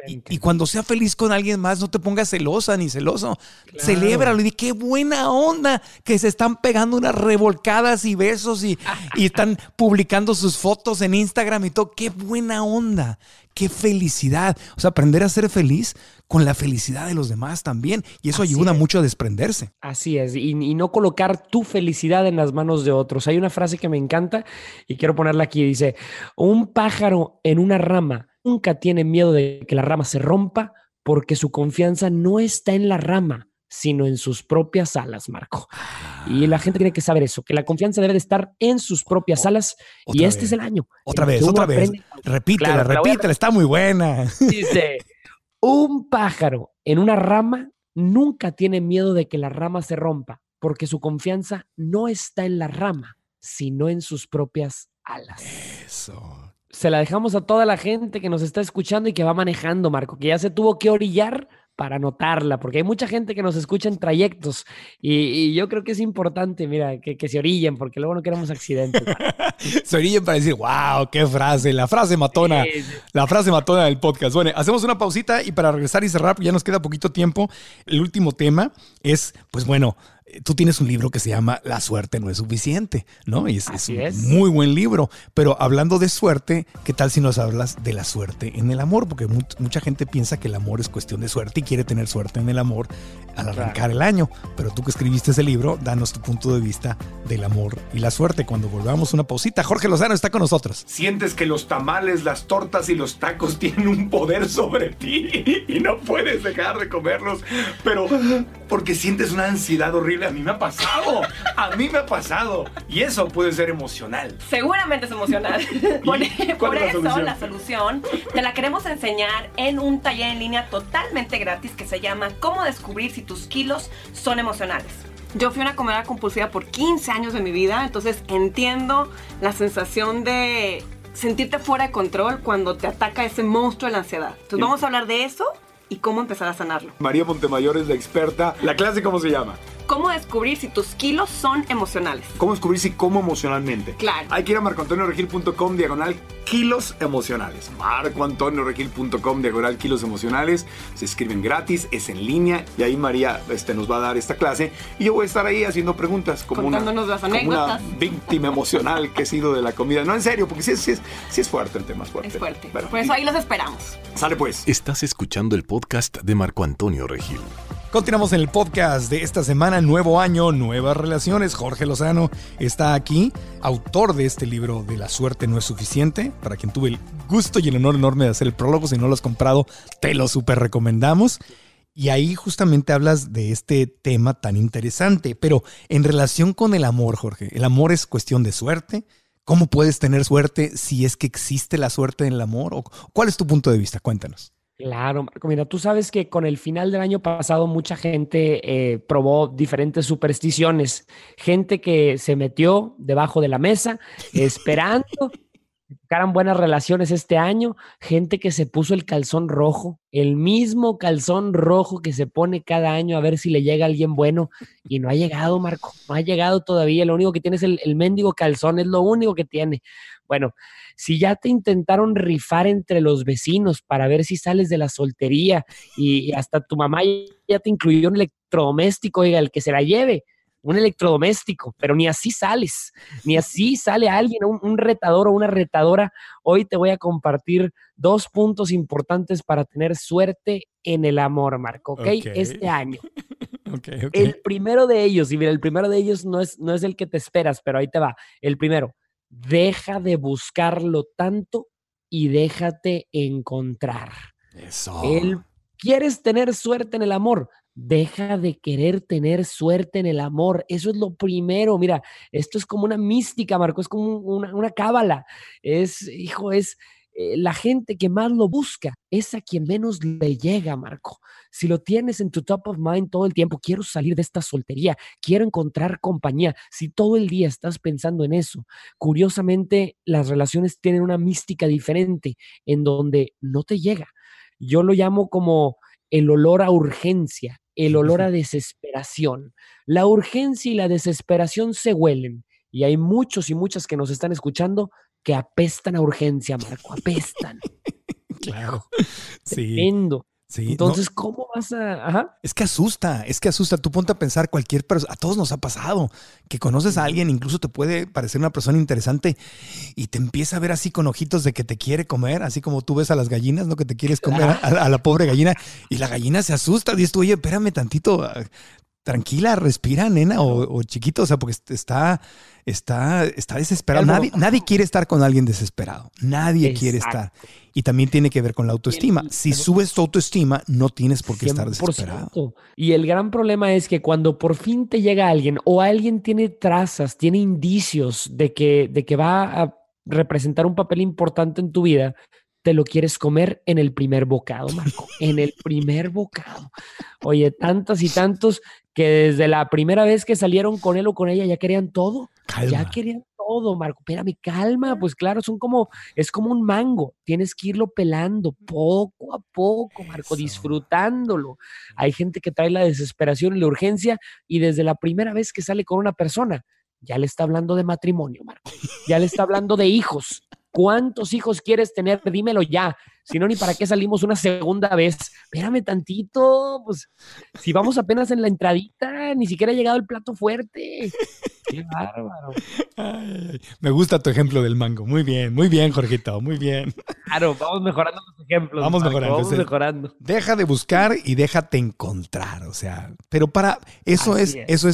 Totalmente. Y cuando sea feliz con alguien más, no te pongas celosa ni celoso. Claro. Celébralo y di qué buena onda que se están pegando unas revolcadas y besos y están publicando sus fotos en Instagram y todo. Qué buena onda, qué felicidad. O sea, aprender a ser feliz con la felicidad de los demás también. Y eso Así ayuda es. mucho a desprenderse. Así es, y no colocar tu felicidad en las manos de otros. Hay una frase que me encanta y quiero ponerla aquí. Dice, un pájaro en una rama nunca tiene miedo de que la rama se rompa porque su confianza no está en la rama, sino en sus propias alas, Marco. Y la gente tiene que saber eso, que la confianza debe de estar en sus propias alas. Y este es el año. Otra en que vez, uno otra vez. aprende. Repítela, Claro, te la voy a repítela. Está muy buena. Dice, un pájaro en una rama nunca tiene miedo de que la rama se rompa, porque su confianza no está en la rama, sino en sus propias alas. Eso. Se la dejamos a toda la gente que nos está escuchando y que va manejando, Marco, que ya se tuvo que orillar para anotarla, porque hay mucha gente que nos escucha en trayectos y yo creo que es importante, mira, que se orillen, porque luego no queremos accidentes. Se orillen para decir, wow, qué frase, la frase matona, Sí, sí. la frase matona del podcast. Bueno, hacemos una pausita y para regresar y cerrar, porque ya nos queda poquito tiempo, el último tema es, pues bueno, tú tienes un libro que se llama La suerte no es suficiente, ¿no? Y es Así un es. muy buen libro. Pero hablando de suerte, ¿qué tal si nos hablas de la suerte en el amor? Porque mucha gente piensa que el amor es cuestión de suerte y quiere tener suerte en el amor al arrancar el año. Pero tú que escribiste ese libro, danos tu punto de vista del amor y la suerte. Cuando volvamos una pausita, Jorge Lozano está con nosotros. Sientes que los tamales, las tortas y los tacos tienen un poder sobre ti y no puedes dejar de comerlos, pero porque sientes una ansiedad horrible. A mí me ha pasado, y eso puede ser emocional. Seguramente es emocional. Por eso la solución te la queremos enseñar en un taller en línea totalmente gratis que se llama ¿Cómo descubrir si tus kilos son emocionales? Yo fui una comedora compulsiva por 15 años de mi vida, entonces entiendo la sensación de sentirte fuera de control cuando te ataca ese monstruo de la ansiedad. Entonces vamos a hablar de eso y cómo empezar a sanarlo. María Montemayor es la experta. ¿La clase cómo se llama? ¿Cómo descubrir si tus kilos son emocionales? ¿Cómo descubrir si como emocionalmente? Claro. Hay que ir a marcoantonioregil.com/kilos emocionales. marcoantonioregil.com/kilos emocionales. Se escriben gratis, es en línea y ahí María nos va a dar esta clase y yo voy a estar ahí haciendo preguntas contándonos las como anécdotas. una víctima emocional que he sido de la comida. No, en serio, porque sí es fuerte el tema, es fuerte. Es fuerte. Bueno, Por eso ahí los esperamos. sale pues. Estás escuchando el podcast de Marco Antonio Regil. Continuamos en el podcast de esta semana, nuevo año, nuevas relaciones. Jorge Lozano está aquí, autor de este libro de La suerte no es suficiente, para quien tuve el gusto y el honor enorme de hacer el prólogo. Si no lo has comprado, te lo súper recomendamos. Y ahí justamente hablas de este tema tan interesante, pero en relación con el amor, Jorge, ¿el amor es cuestión de suerte? ¿Cómo puedes tener suerte si es que existe la suerte en el amor? ¿O cuál es tu punto de vista? Cuéntanos. Claro, Marco. Mira, tú sabes que con el final del año pasado mucha gente probó diferentes supersticiones. Gente que se metió debajo de la mesa esperando que tocaran buenas relaciones este año. Gente que se puso el calzón rojo, el mismo calzón rojo que se pone cada año a ver si le llega alguien bueno. Y no ha llegado, Marco. No ha llegado todavía. Lo único que tiene es el mendigo calzón. Es lo único que tiene. Bueno, si ya te intentaron rifar entre los vecinos para ver si sales de la soltería y hasta tu mamá ya te incluyó un electrodoméstico, oiga, el que se la lleve, un electrodoméstico, pero ni así sales, ni así sale alguien, un retador o una retadora. Hoy te voy a compartir 2 puntos importantes para tener suerte en el amor, Marco, ¿ok? Este año. Okay. El primero de ellos, y mira, el primero de ellos no es el que te esperas, pero ahí te va. El primero, deja de buscarlo tanto y déjate encontrar. Eso. ¿Quieres tener suerte en el amor? Deja de querer tener suerte en el amor. Eso es lo primero. Mira, esto es como una mística, Marco, es como una cábala. Es la gente que más lo busca, es a quien menos le llega, Marco. Si lo tienes en tu top of mind todo el tiempo, quiero salir de esta soltería, quiero encontrar compañía. Si todo el día estás pensando en eso, curiosamente las relaciones tienen una mística diferente en donde no te llega. Yo lo llamo como el olor a urgencia, el olor a desesperación. La urgencia y la desesperación se huelen y hay muchos y muchas que nos están escuchando que apestan a urgencia, Marco, apestan. Claro. Sí. Tremendo. Sí, Entonces, ¿cómo vas a...? Ajá. es que asusta. Tú ponte a pensar cualquier persona, a todos nos ha pasado, que conoces a alguien, incluso te puede parecer una persona interesante y te empieza a ver así con ojitos de que te quiere comer, así como tú ves a las gallinas, ¿no? Que te quieres comer a la pobre gallina y la gallina se asusta. Dices tú, oye, espérame tantito, tranquila, respira, nena, o chiquito, o sea, porque está desesperado. Nadie quiere estar con alguien desesperado. Nadie quiere estar. Y también tiene que ver con la autoestima. Si subes tu autoestima, no tienes por qué estar desesperado. Y el gran problema es que cuando por fin te llega alguien o alguien tiene trazas, tiene indicios de que va a representar un papel importante en tu vida, te lo quieres comer en el primer bocado, Marco. En el primer bocado. Oye, tantos y tantos que desde la primera vez que salieron con él o con ella ya querían todo. Calma. Ya querían todo, Marco. Espérame, calma. Pues claro, es como un mango. Tienes que irlo pelando poco a poco, Marco, disfrutándolo. Hay gente que trae la desesperación y la urgencia y desde la primera vez que sale con una persona, ya le está hablando de matrimonio, Marco. Ya le está hablando de hijos. ¿Cuántos hijos quieres tener? Dímelo ya. Si no, ni para qué salimos una segunda vez. Espérame tantito. Pues, si vamos apenas en la entradita, ni siquiera ha llegado el plato fuerte. Qué bárbaro. Ay, me gusta tu ejemplo del mango. Muy bien, Jorgito, muy bien. Claro, vamos mejorando los ejemplos. Vamos Marco, mejorando. Vamos mejorando. Deja de buscar y déjate encontrar. O sea, pero para eso es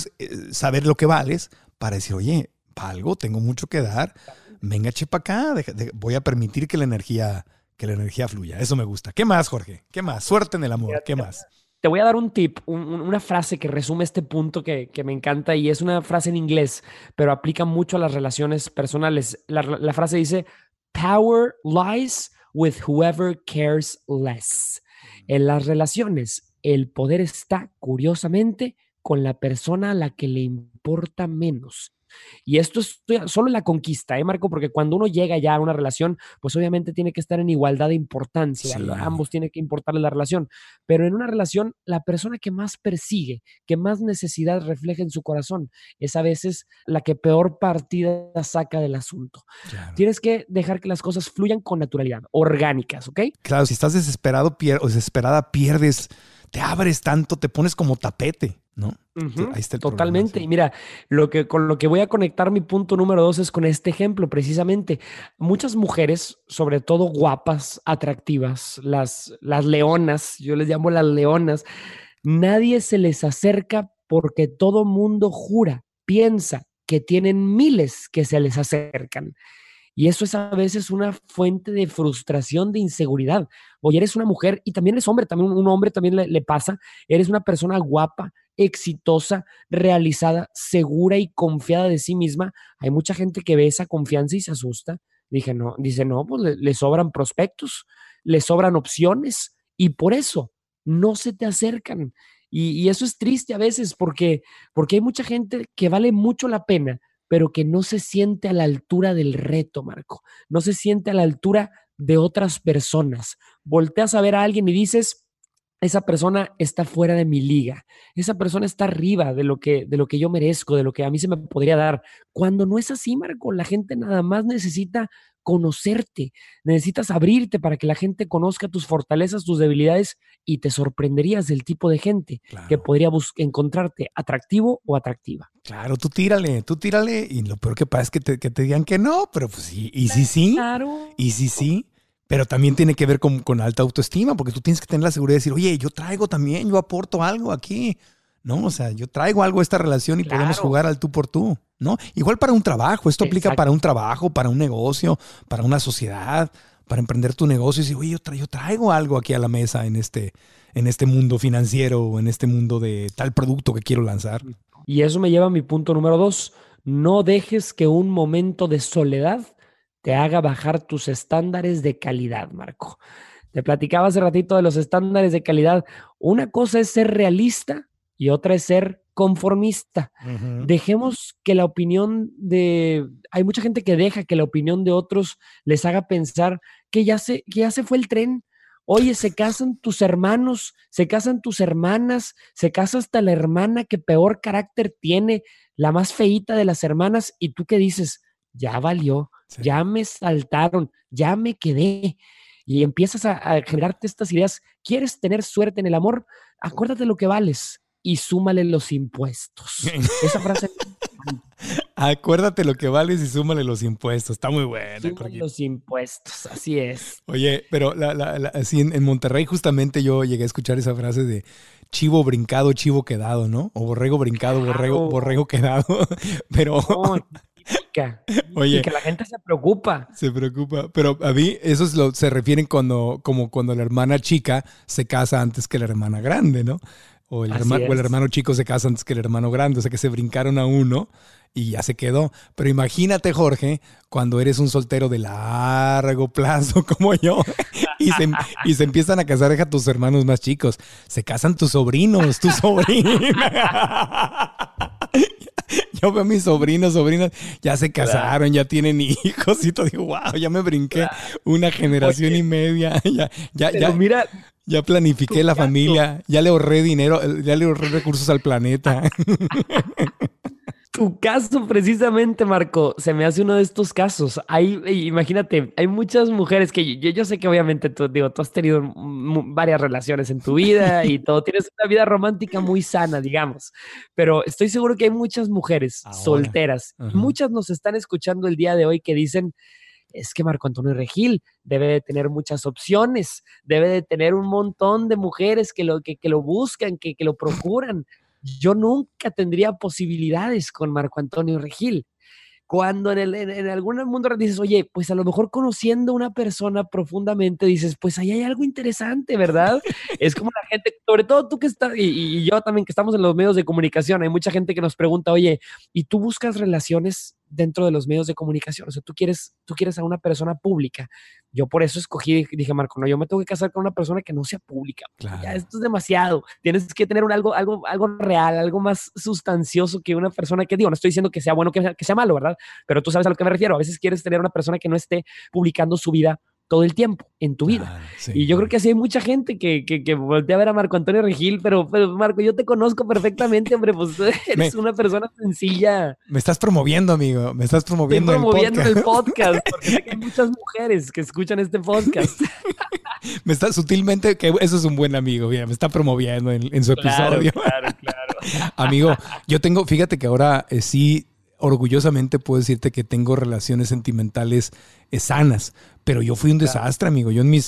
saber lo que vales para decir, oye, valgo, tengo mucho que dar. Venga, chepa acá, voy a permitir que la energía fluya. Eso me gusta. ¿Qué más, Jorge? ¿Qué más? Suerte en el amor. ¿Qué más? Te voy a dar un tip, una frase que resume este punto que me encanta y es una frase en inglés, pero aplica mucho a las relaciones personales. La frase dice, power lies with whoever cares less. En las relaciones, el poder está, curiosamente, con la persona a la que le importa menos. Y esto es solo en la conquista, Marco? Porque cuando uno llega ya a una relación, pues obviamente tiene que estar en igualdad de importancia. Sí. Ambos tienen que importarle la relación. Pero en una relación, la persona que más persigue, que más necesidad refleja en su corazón, es a veces la que peor partida saca del asunto. Claro. Tienes que dejar que las cosas fluyan con naturalidad, orgánicas, ¿ok? Claro, si estás desesperado o desesperada, pierdes, te abres tanto, te pones como tapete, ¿no? Uh-huh. Ahí está el totalmente. Problema, sí. Y mira, con lo que voy a conectar mi punto número 2 es con este ejemplo, precisamente. Muchas mujeres, sobre todo guapas, atractivas, las leonas, yo les llamo las leonas, nadie se les acerca porque todo mundo jura, piensa que tienen miles que se les acercan. Y eso es a veces una fuente de frustración, de inseguridad. Oye, eres una mujer y también eres hombre, también un hombre también le pasa. Eres una persona guapa, exitosa, realizada, segura y confiada de sí misma. Hay mucha gente que ve esa confianza y se asusta. Dice, no, pues le sobran prospectos, le sobran opciones y por eso no se te acercan. Y eso es triste a veces porque hay mucha gente que vale mucho la pena, pero que no se siente a la altura del reto, Marco. No se siente a la altura de otras personas. Volteas a ver a alguien y dices, esa persona está fuera de mi liga. Esa persona está arriba de lo que yo merezco, de lo que a mí se me podría dar. Cuando no es así, Marco, la gente nada más necesita conocerte. Necesitas abrirte para que la gente conozca tus fortalezas, tus debilidades y te sorprenderías del tipo de gente que podría encontrarte atractivo o atractiva. Claro, tú tírale y lo peor que pasa es que te digan que no, pero pues sí, y sí, claro. Y sí, pero también tiene que ver con alta autoestima, porque tú tienes que tener la seguridad de decir, oye, yo traigo también, yo aporto algo aquí, ¿no? O sea, yo traigo algo a esta relación y podemos jugar al tú por tú, ¿no? Igual para un trabajo, esto aplica para un trabajo, para un negocio, para una sociedad, para emprender tu negocio y decir, oye, yo traigo algo aquí a la mesa en este mundo financiero o en este mundo de tal producto que quiero lanzar. Y eso me lleva a mi punto número 2. No dejes que un momento de soledad te haga bajar tus estándares de calidad, Marco. Te platicaba hace ratito de los estándares de calidad. Una cosa es ser realista y otra es ser conformista. Uh-huh. Dejemos que la opinión hay mucha gente que deja que la opinión de otros les haga pensar que ya se fue el tren. Oye, se casan tus hermanos, se casan tus hermanas, se casa hasta la hermana que peor carácter tiene, la más feíta de las hermanas, y tú qué dices, ya valió, ya me saltaron, ya me quedé. y empiezas a generarte estas ideas. ¿Quieres tener suerte en el amor? Acuérdate lo que vales y súmale los impuestos. Esa frase... Acuérdate lo que vales y súmale los impuestos. Está muy buena. Súmale los impuestos, así es. Oye, pero así en Monterrey justamente yo llegué a escuchar esa frase de chivo brincado, chivo quedado, ¿no? O borrego brincado, borrego quedado. Pero... Oye, y que la gente se preocupa. Se preocupa. Pero a mí eso se refieren como cuando la hermana chica se casa antes que la hermana grande, ¿no? O el hermano chico se casa antes que el hermano grande. O sea, que se brincaron a uno y ya se quedó. Pero imagínate, Jorge, cuando eres un soltero de largo plazo como yo y se empiezan a casar a tus hermanos más chicos. Se casan tus sobrinos, tu sobrina. Yo veo a mis sobrinos, sobrinas, ya se casaron, ya tienen hijos y todo. Digo, wow, ya me brinqué una generación y media. Mira, ya planifiqué la familia, ya le ahorré dinero, ya le ahorré recursos al planeta. Tu caso precisamente, Marco, se me hace uno de estos casos. Imagínate, hay muchas mujeres que yo sé que obviamente tú has tenido varias relaciones en tu vida y todo, tienes una vida romántica muy sana, digamos, pero estoy seguro que hay muchas mujeres solteras, muchas nos están escuchando el día de hoy que dicen, es que Marco Antonio Regil debe de tener muchas opciones, debe de tener un montón de mujeres que lo buscan, que lo procuran. Yo nunca tendría posibilidades con Marco Antonio Regil. Cuando en algún mundo dices, oye, pues a lo mejor conociendo a una persona profundamente, dices, pues ahí hay algo interesante, ¿verdad? Es como la gente, sobre todo tú que estás, y yo también que estamos en los medios de comunicación, hay mucha gente que nos pregunta, oye, ¿y tú buscas relaciones dentro de los medios de comunicación? O sea, tú quieres a una persona pública. Yo por eso dije, Marco, no, yo me tengo que casar con una persona que no sea pública. Claro. Ya esto es demasiado. Tienes que tener algo real, algo más sustancioso que una persona que, digo, no estoy diciendo que sea bueno, que sea malo, ¿verdad? Pero tú sabes a lo que me refiero. A veces quieres tener una persona que no esté publicando su vida todo el tiempo en tu vida. Sí. Y yo creo que así hay mucha gente que voltea a ver a Marco Antonio Regil, pero Marco, yo te conozco perfectamente, hombre, pues eres una persona sencilla. Me estás promoviendo, amigo, me estás promoviendo el podcast, porque sé que hay muchas mujeres que escuchan este podcast. Me está sutilmente, que eso es un buen amigo, mira, me está promoviendo en su episodio. Claro. Amigo, fíjate que ahora sí, orgullosamente puedo decirte que tengo relaciones sentimentales sanas, pero yo fui un desastre, amigo. Yo en mis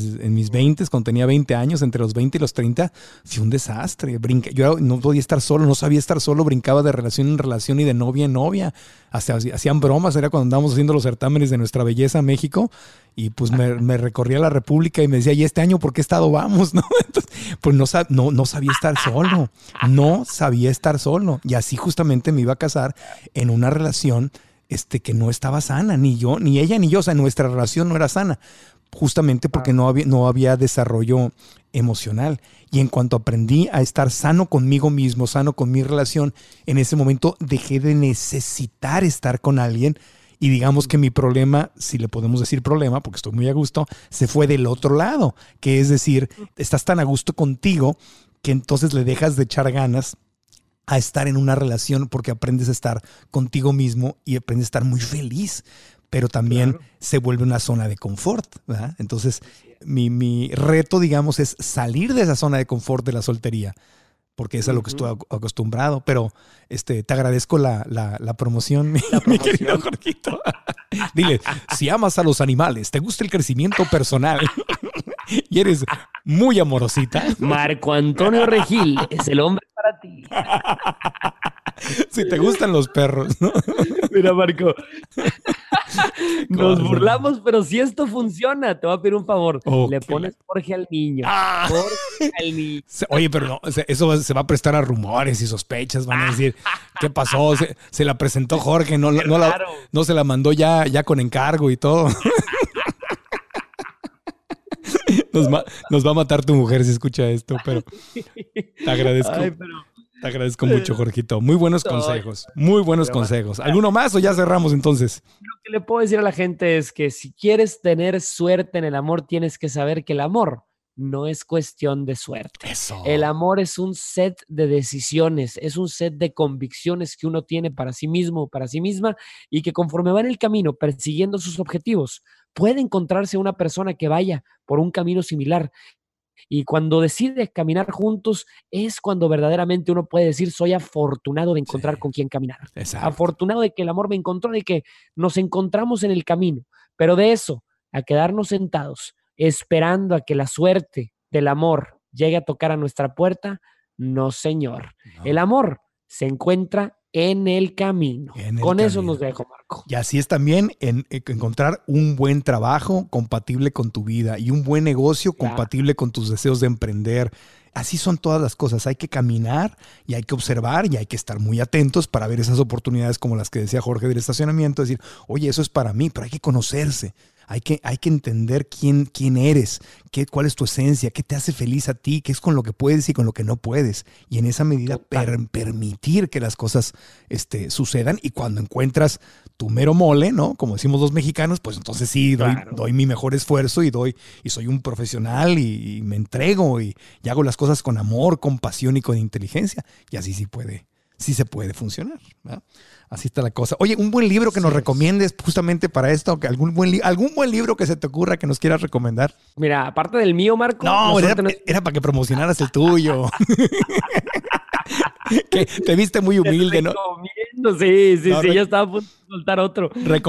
20s, cuando tenía 20 años, entre los 20 y los 30, fui un desastre. Yo no podía estar solo, no sabía estar solo, brincaba de relación en relación y de novia en novia. Hasta hacían bromas, era cuando andábamos haciendo los certámenes de Nuestra Belleza México, y pues me recorría la República y me decía, ¿y este año por qué estado vamos? ¿No? Entonces, pues no sabía estar solo, no sabía estar solo. Y así justamente me iba a casar en una relación que no estaba sana, ni yo, ni ella, ni yo. O sea, nuestra relación no era sana, justamente porque no había desarrollo emocional. Y en cuanto aprendí a estar sano conmigo mismo, sano con mi relación, en ese momento dejé de necesitar estar con alguien. Y digamos que mi problema, si le podemos decir problema, porque estoy muy a gusto, se fue del otro lado. Que es decir, estás tan a gusto contigo que entonces le dejas de echar ganas a estar en una relación, porque aprendes a estar contigo mismo y aprendes a estar muy feliz, pero también se vuelve una zona de confort, ¿verdad? Entonces, mi reto, digamos, es salir de esa zona de confort de la soltería, porque es a lo que estoy acostumbrado, pero te agradezco la promoción, mi querido Jorgito. Dile, si amas a los animales, te gusta el crecimiento personal y eres muy amorosita, Marco Antonio Regil es el hombre para ti. Si te gustan los perros, ¿no? Mira, Marco, nos burlamos, pero si esto funciona, te voy a pedir un favor. Le pones Jorge al niño. Jorge al niño. Oye, pero no, eso se va a prestar a rumores y sospechas. Van a decir, ¿qué pasó? Se la presentó Jorge, no se la mandó ya con encargo y todo. Nos va a matar tu mujer si escucha esto, pero te agradezco. Te agradezco mucho, Jorgito. Muy buenos consejos. Muy buenos consejos. ¿Alguno más o ya cerramos entonces? Lo que le puedo decir a la gente es que si quieres tener suerte en el amor, tienes que saber que el amor no es cuestión de suerte. Eso. El amor es un set de decisiones, es un set de convicciones que uno tiene para sí mismo, para sí misma, y que conforme va en el camino persiguiendo sus objetivos, puede encontrarse una persona que vaya por un camino similar. Y cuando decide caminar juntos es cuando verdaderamente uno puede decir, soy afortunado de encontrar Sí. con quién caminar. Exacto. Afortunado de que el amor me encontró, de que nos encontramos en el camino. Pero de eso, a quedarnos sentados, esperando a que la suerte del amor llegue a tocar a nuestra puerta, no, señor. No. El amor se encuentra en el camino. En el Con eso camino. nos dejo, Marco. Y así es también en encontrar un buen trabajo compatible con tu vida y un buen negocio Claro. compatible con tus deseos de emprender. Así son todas las cosas. Hay que caminar y hay que observar y hay que estar muy atentos para ver esas oportunidades como las que decía Jorge del estacionamiento. Decir, oye, eso es para mí, pero hay que conocerse. Hay que entender quién eres, cuál es tu esencia, qué te hace feliz a ti, qué es con lo que puedes y con lo que no puedes. Y en esa medida permitir que las cosas sucedan. Y cuando encuentras tu mero mole, ¿no? Como decimos los mexicanos, pues entonces sí, doy mi mejor esfuerzo y soy un profesional y me entrego y hago las cosas con amor, con pasión y con inteligencia. Y así sí se puede funcionar, ¿verdad? Así está la cosa. Oye, un buen libro que nos recomiendes justamente para esto, que algún buen libro que se te ocurra que nos quieras recomendar. Mira, aparte del mío, Marco. No, era para que promocionaras el tuyo. Que te viste muy humilde, ¿no? Sí, ya estaba a punto de soltar otro.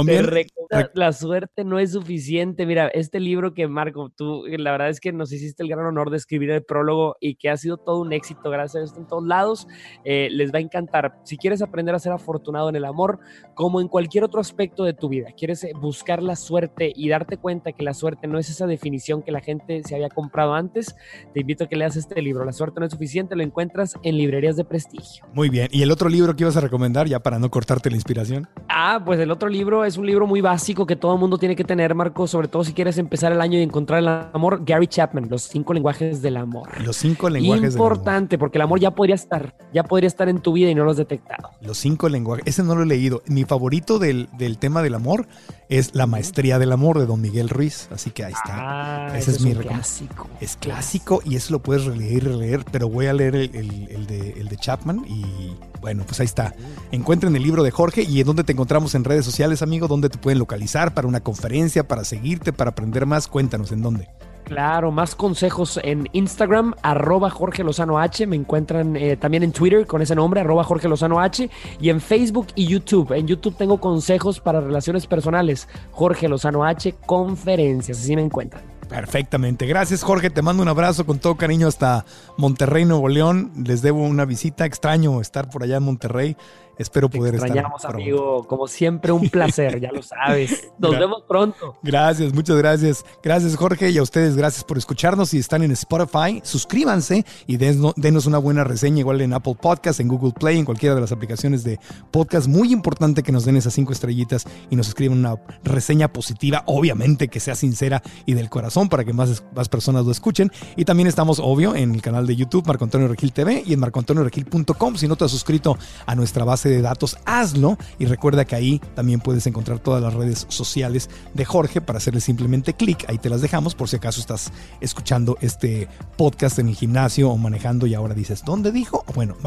La suerte no es suficiente. Mira, este libro que, Marco, tú, la verdad es que nos hiciste el gran honor de escribir el prólogo y que ha sido todo un éxito, gracias a esto en todos lados, les va a encantar. Si quieres aprender a ser afortunado en el amor, como en cualquier otro aspecto de tu vida, quieres buscar la suerte y darte cuenta que la suerte no es esa definición que la gente se había comprado antes, te invito a que leas este libro. La suerte no es suficiente, lo encuentras en librerías de prestigio. Muy bien. ¿Y el otro libro que ibas a recomendar, ya para no cortarte la inspiración? Pues el otro libro es un libro muy básico que todo el mundo tiene que tener, Marco, sobre todo si quieres empezar el año y encontrar el amor. Gary Chapman, Los 5 lenguajes del amor. Los 5 lenguajes del amor. Importante, porque el amor ya podría estar en tu vida y no lo has detectado. Los 5 lenguajes, ese no lo he leído. Mi favorito del tema del amor es La maestría del amor de Don Miguel Ruiz, así que ahí está. Ese es mi clásico. Es clásico y eso lo puedes releer, pero voy a leer el de Chapman y bueno, pues ahí está. Encuentren el libro de Jorge. ¿Y en dónde te encontramos en redes sociales, amigo? ¿Dónde te pueden localizar para una conferencia, para seguirte, para aprender más? Cuéntanos, ¿en dónde? Claro, más consejos en Instagram, @Jorge Lozano H. Me encuentran también en Twitter con ese nombre, @Jorge Lozano H. Y en Facebook y YouTube. En YouTube tengo consejos para relaciones personales. Jorge Lozano H, conferencias. Así me encuentran. Perfectamente. Gracias, Jorge. Te mando un abrazo con todo cariño hasta Monterrey, Nuevo León. Les debo una visita. Extraño estar por allá en Monterrey. Espero poder estar. Extrañamos, amigo. Como siempre, un placer, ya lo sabes. Nos vemos pronto. Gracias, muchas gracias. Gracias, Jorge, y a ustedes gracias por escucharnos. Si están en Spotify, suscríbanse y denos una buena reseña, igual en Apple Podcast, en Google Play, en cualquiera de las aplicaciones de podcast. Muy importante que nos den esas 5 estrellitas y nos escriban una reseña positiva, obviamente que sea sincera y del corazón para que más personas lo escuchen. Y también estamos, obvio, en el canal de YouTube Marco Antonio Regil TV y en marcoantonioregil.com. Si no te has suscrito a nuestra base de datos, hazlo y recuerda que ahí también puedes encontrar todas las redes sociales de Jorge para hacerle simplemente clic, ahí te las dejamos por si acaso estás escuchando este podcast en el gimnasio o manejando y ahora dices, ¿dónde dijo? Bueno,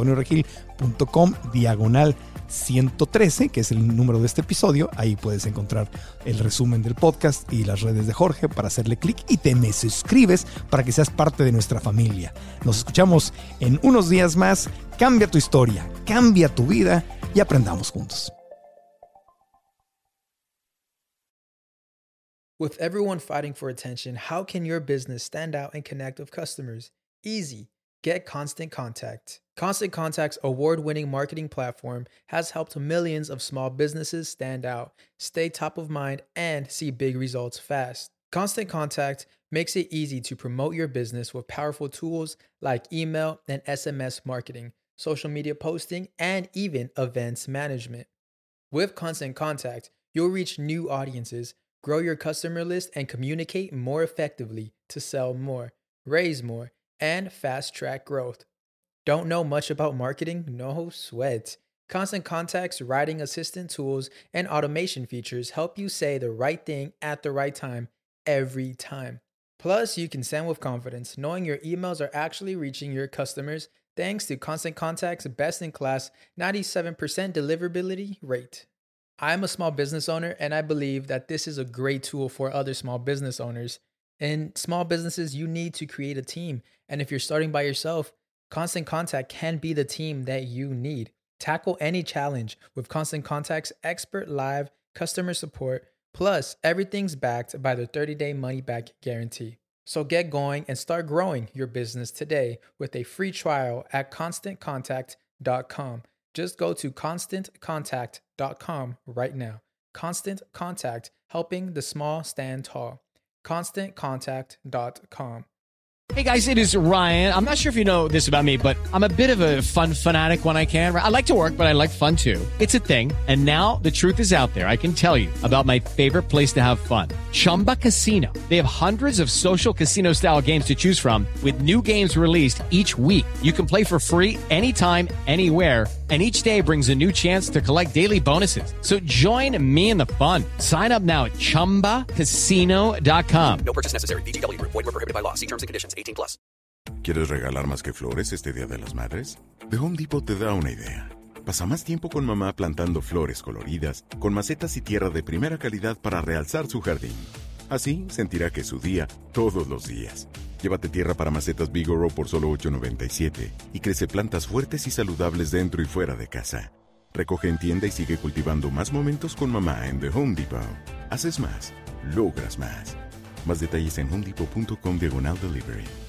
marcoantonioregil.com/113, que es el número de este episodio. Ahí puedes encontrar el resumen del podcast y las redes de Jorge para hacerle clic y te me suscribes para que seas parte de nuestra familia. Nos escuchamos en unos días más. Cambia tu historia, cambia tu vida y aprendamos juntos. With everyone fighting for attention, how can your business stand out and connect with customers? Easy. Get Constant Contact. Constant Contact's award-winning marketing platform has helped millions of small businesses stand out, stay top of mind, and see big results fast. Constant Contact makes it easy to promote your business with powerful tools like email and SMS marketing, social media posting, and even events management. With Constant Contact, you'll reach new audiences, grow your customer list, and communicate more effectively to sell more, raise more, and fast-track growth. Don't know much about marketing? No sweat. Constant Contact's writing assistant tools and automation features help you say the right thing at the right time every time. Plus, you can send with confidence, knowing your emails are actually reaching your customers thanks to Constant Contact's best-in-class 97% deliverability rate. I'm a small business owner, and I believe that this is a great tool for other small business owners. In small businesses, you need to create a team, and if you're starting by yourself, Constant Contact can be the team that you need. Tackle any challenge with Constant Contact's expert live customer support. Plus, everything's backed by the 30-day money-back guarantee. So get going and start growing your business today with a free trial at ConstantContact.com. Just go to ConstantContact.com right now. Constant Contact, helping the small stand tall. ConstantContact.com. Hey guys, it is Ryan. I'm not sure if you know this about me, but I'm a bit of a fun fanatic when I can. I like to work, but I like fun too. It's a thing. And now the truth is out there. I can tell you about my favorite place to have fun. Chumba Casino. They have hundreds of social casino style games to choose from with new games released each week. You can play for free anytime, anywhere. And each day brings a new chance to collect daily bonuses. So join me in the fun. Sign up now at ChumbaCasino.com. No purchase necessary. VGW Group. Void where prohibited by law. See terms and conditions. 18+. ¿Quieres regalar más que flores este Día de las Madres? The Home Depot te da una idea. Pasa más tiempo con mamá plantando flores coloridas, con macetas y tierra de primera calidad para realzar su jardín. Así sentirá que es su día todos los días. Llévate tierra para macetas Bigoro por solo $8.97 y crece plantas fuertes y saludables dentro y fuera de casa. Recoge en tienda y sigue cultivando más momentos con mamá en The Home Depot. Haces más, logras más. Más detalles en homedepot.com/delivery.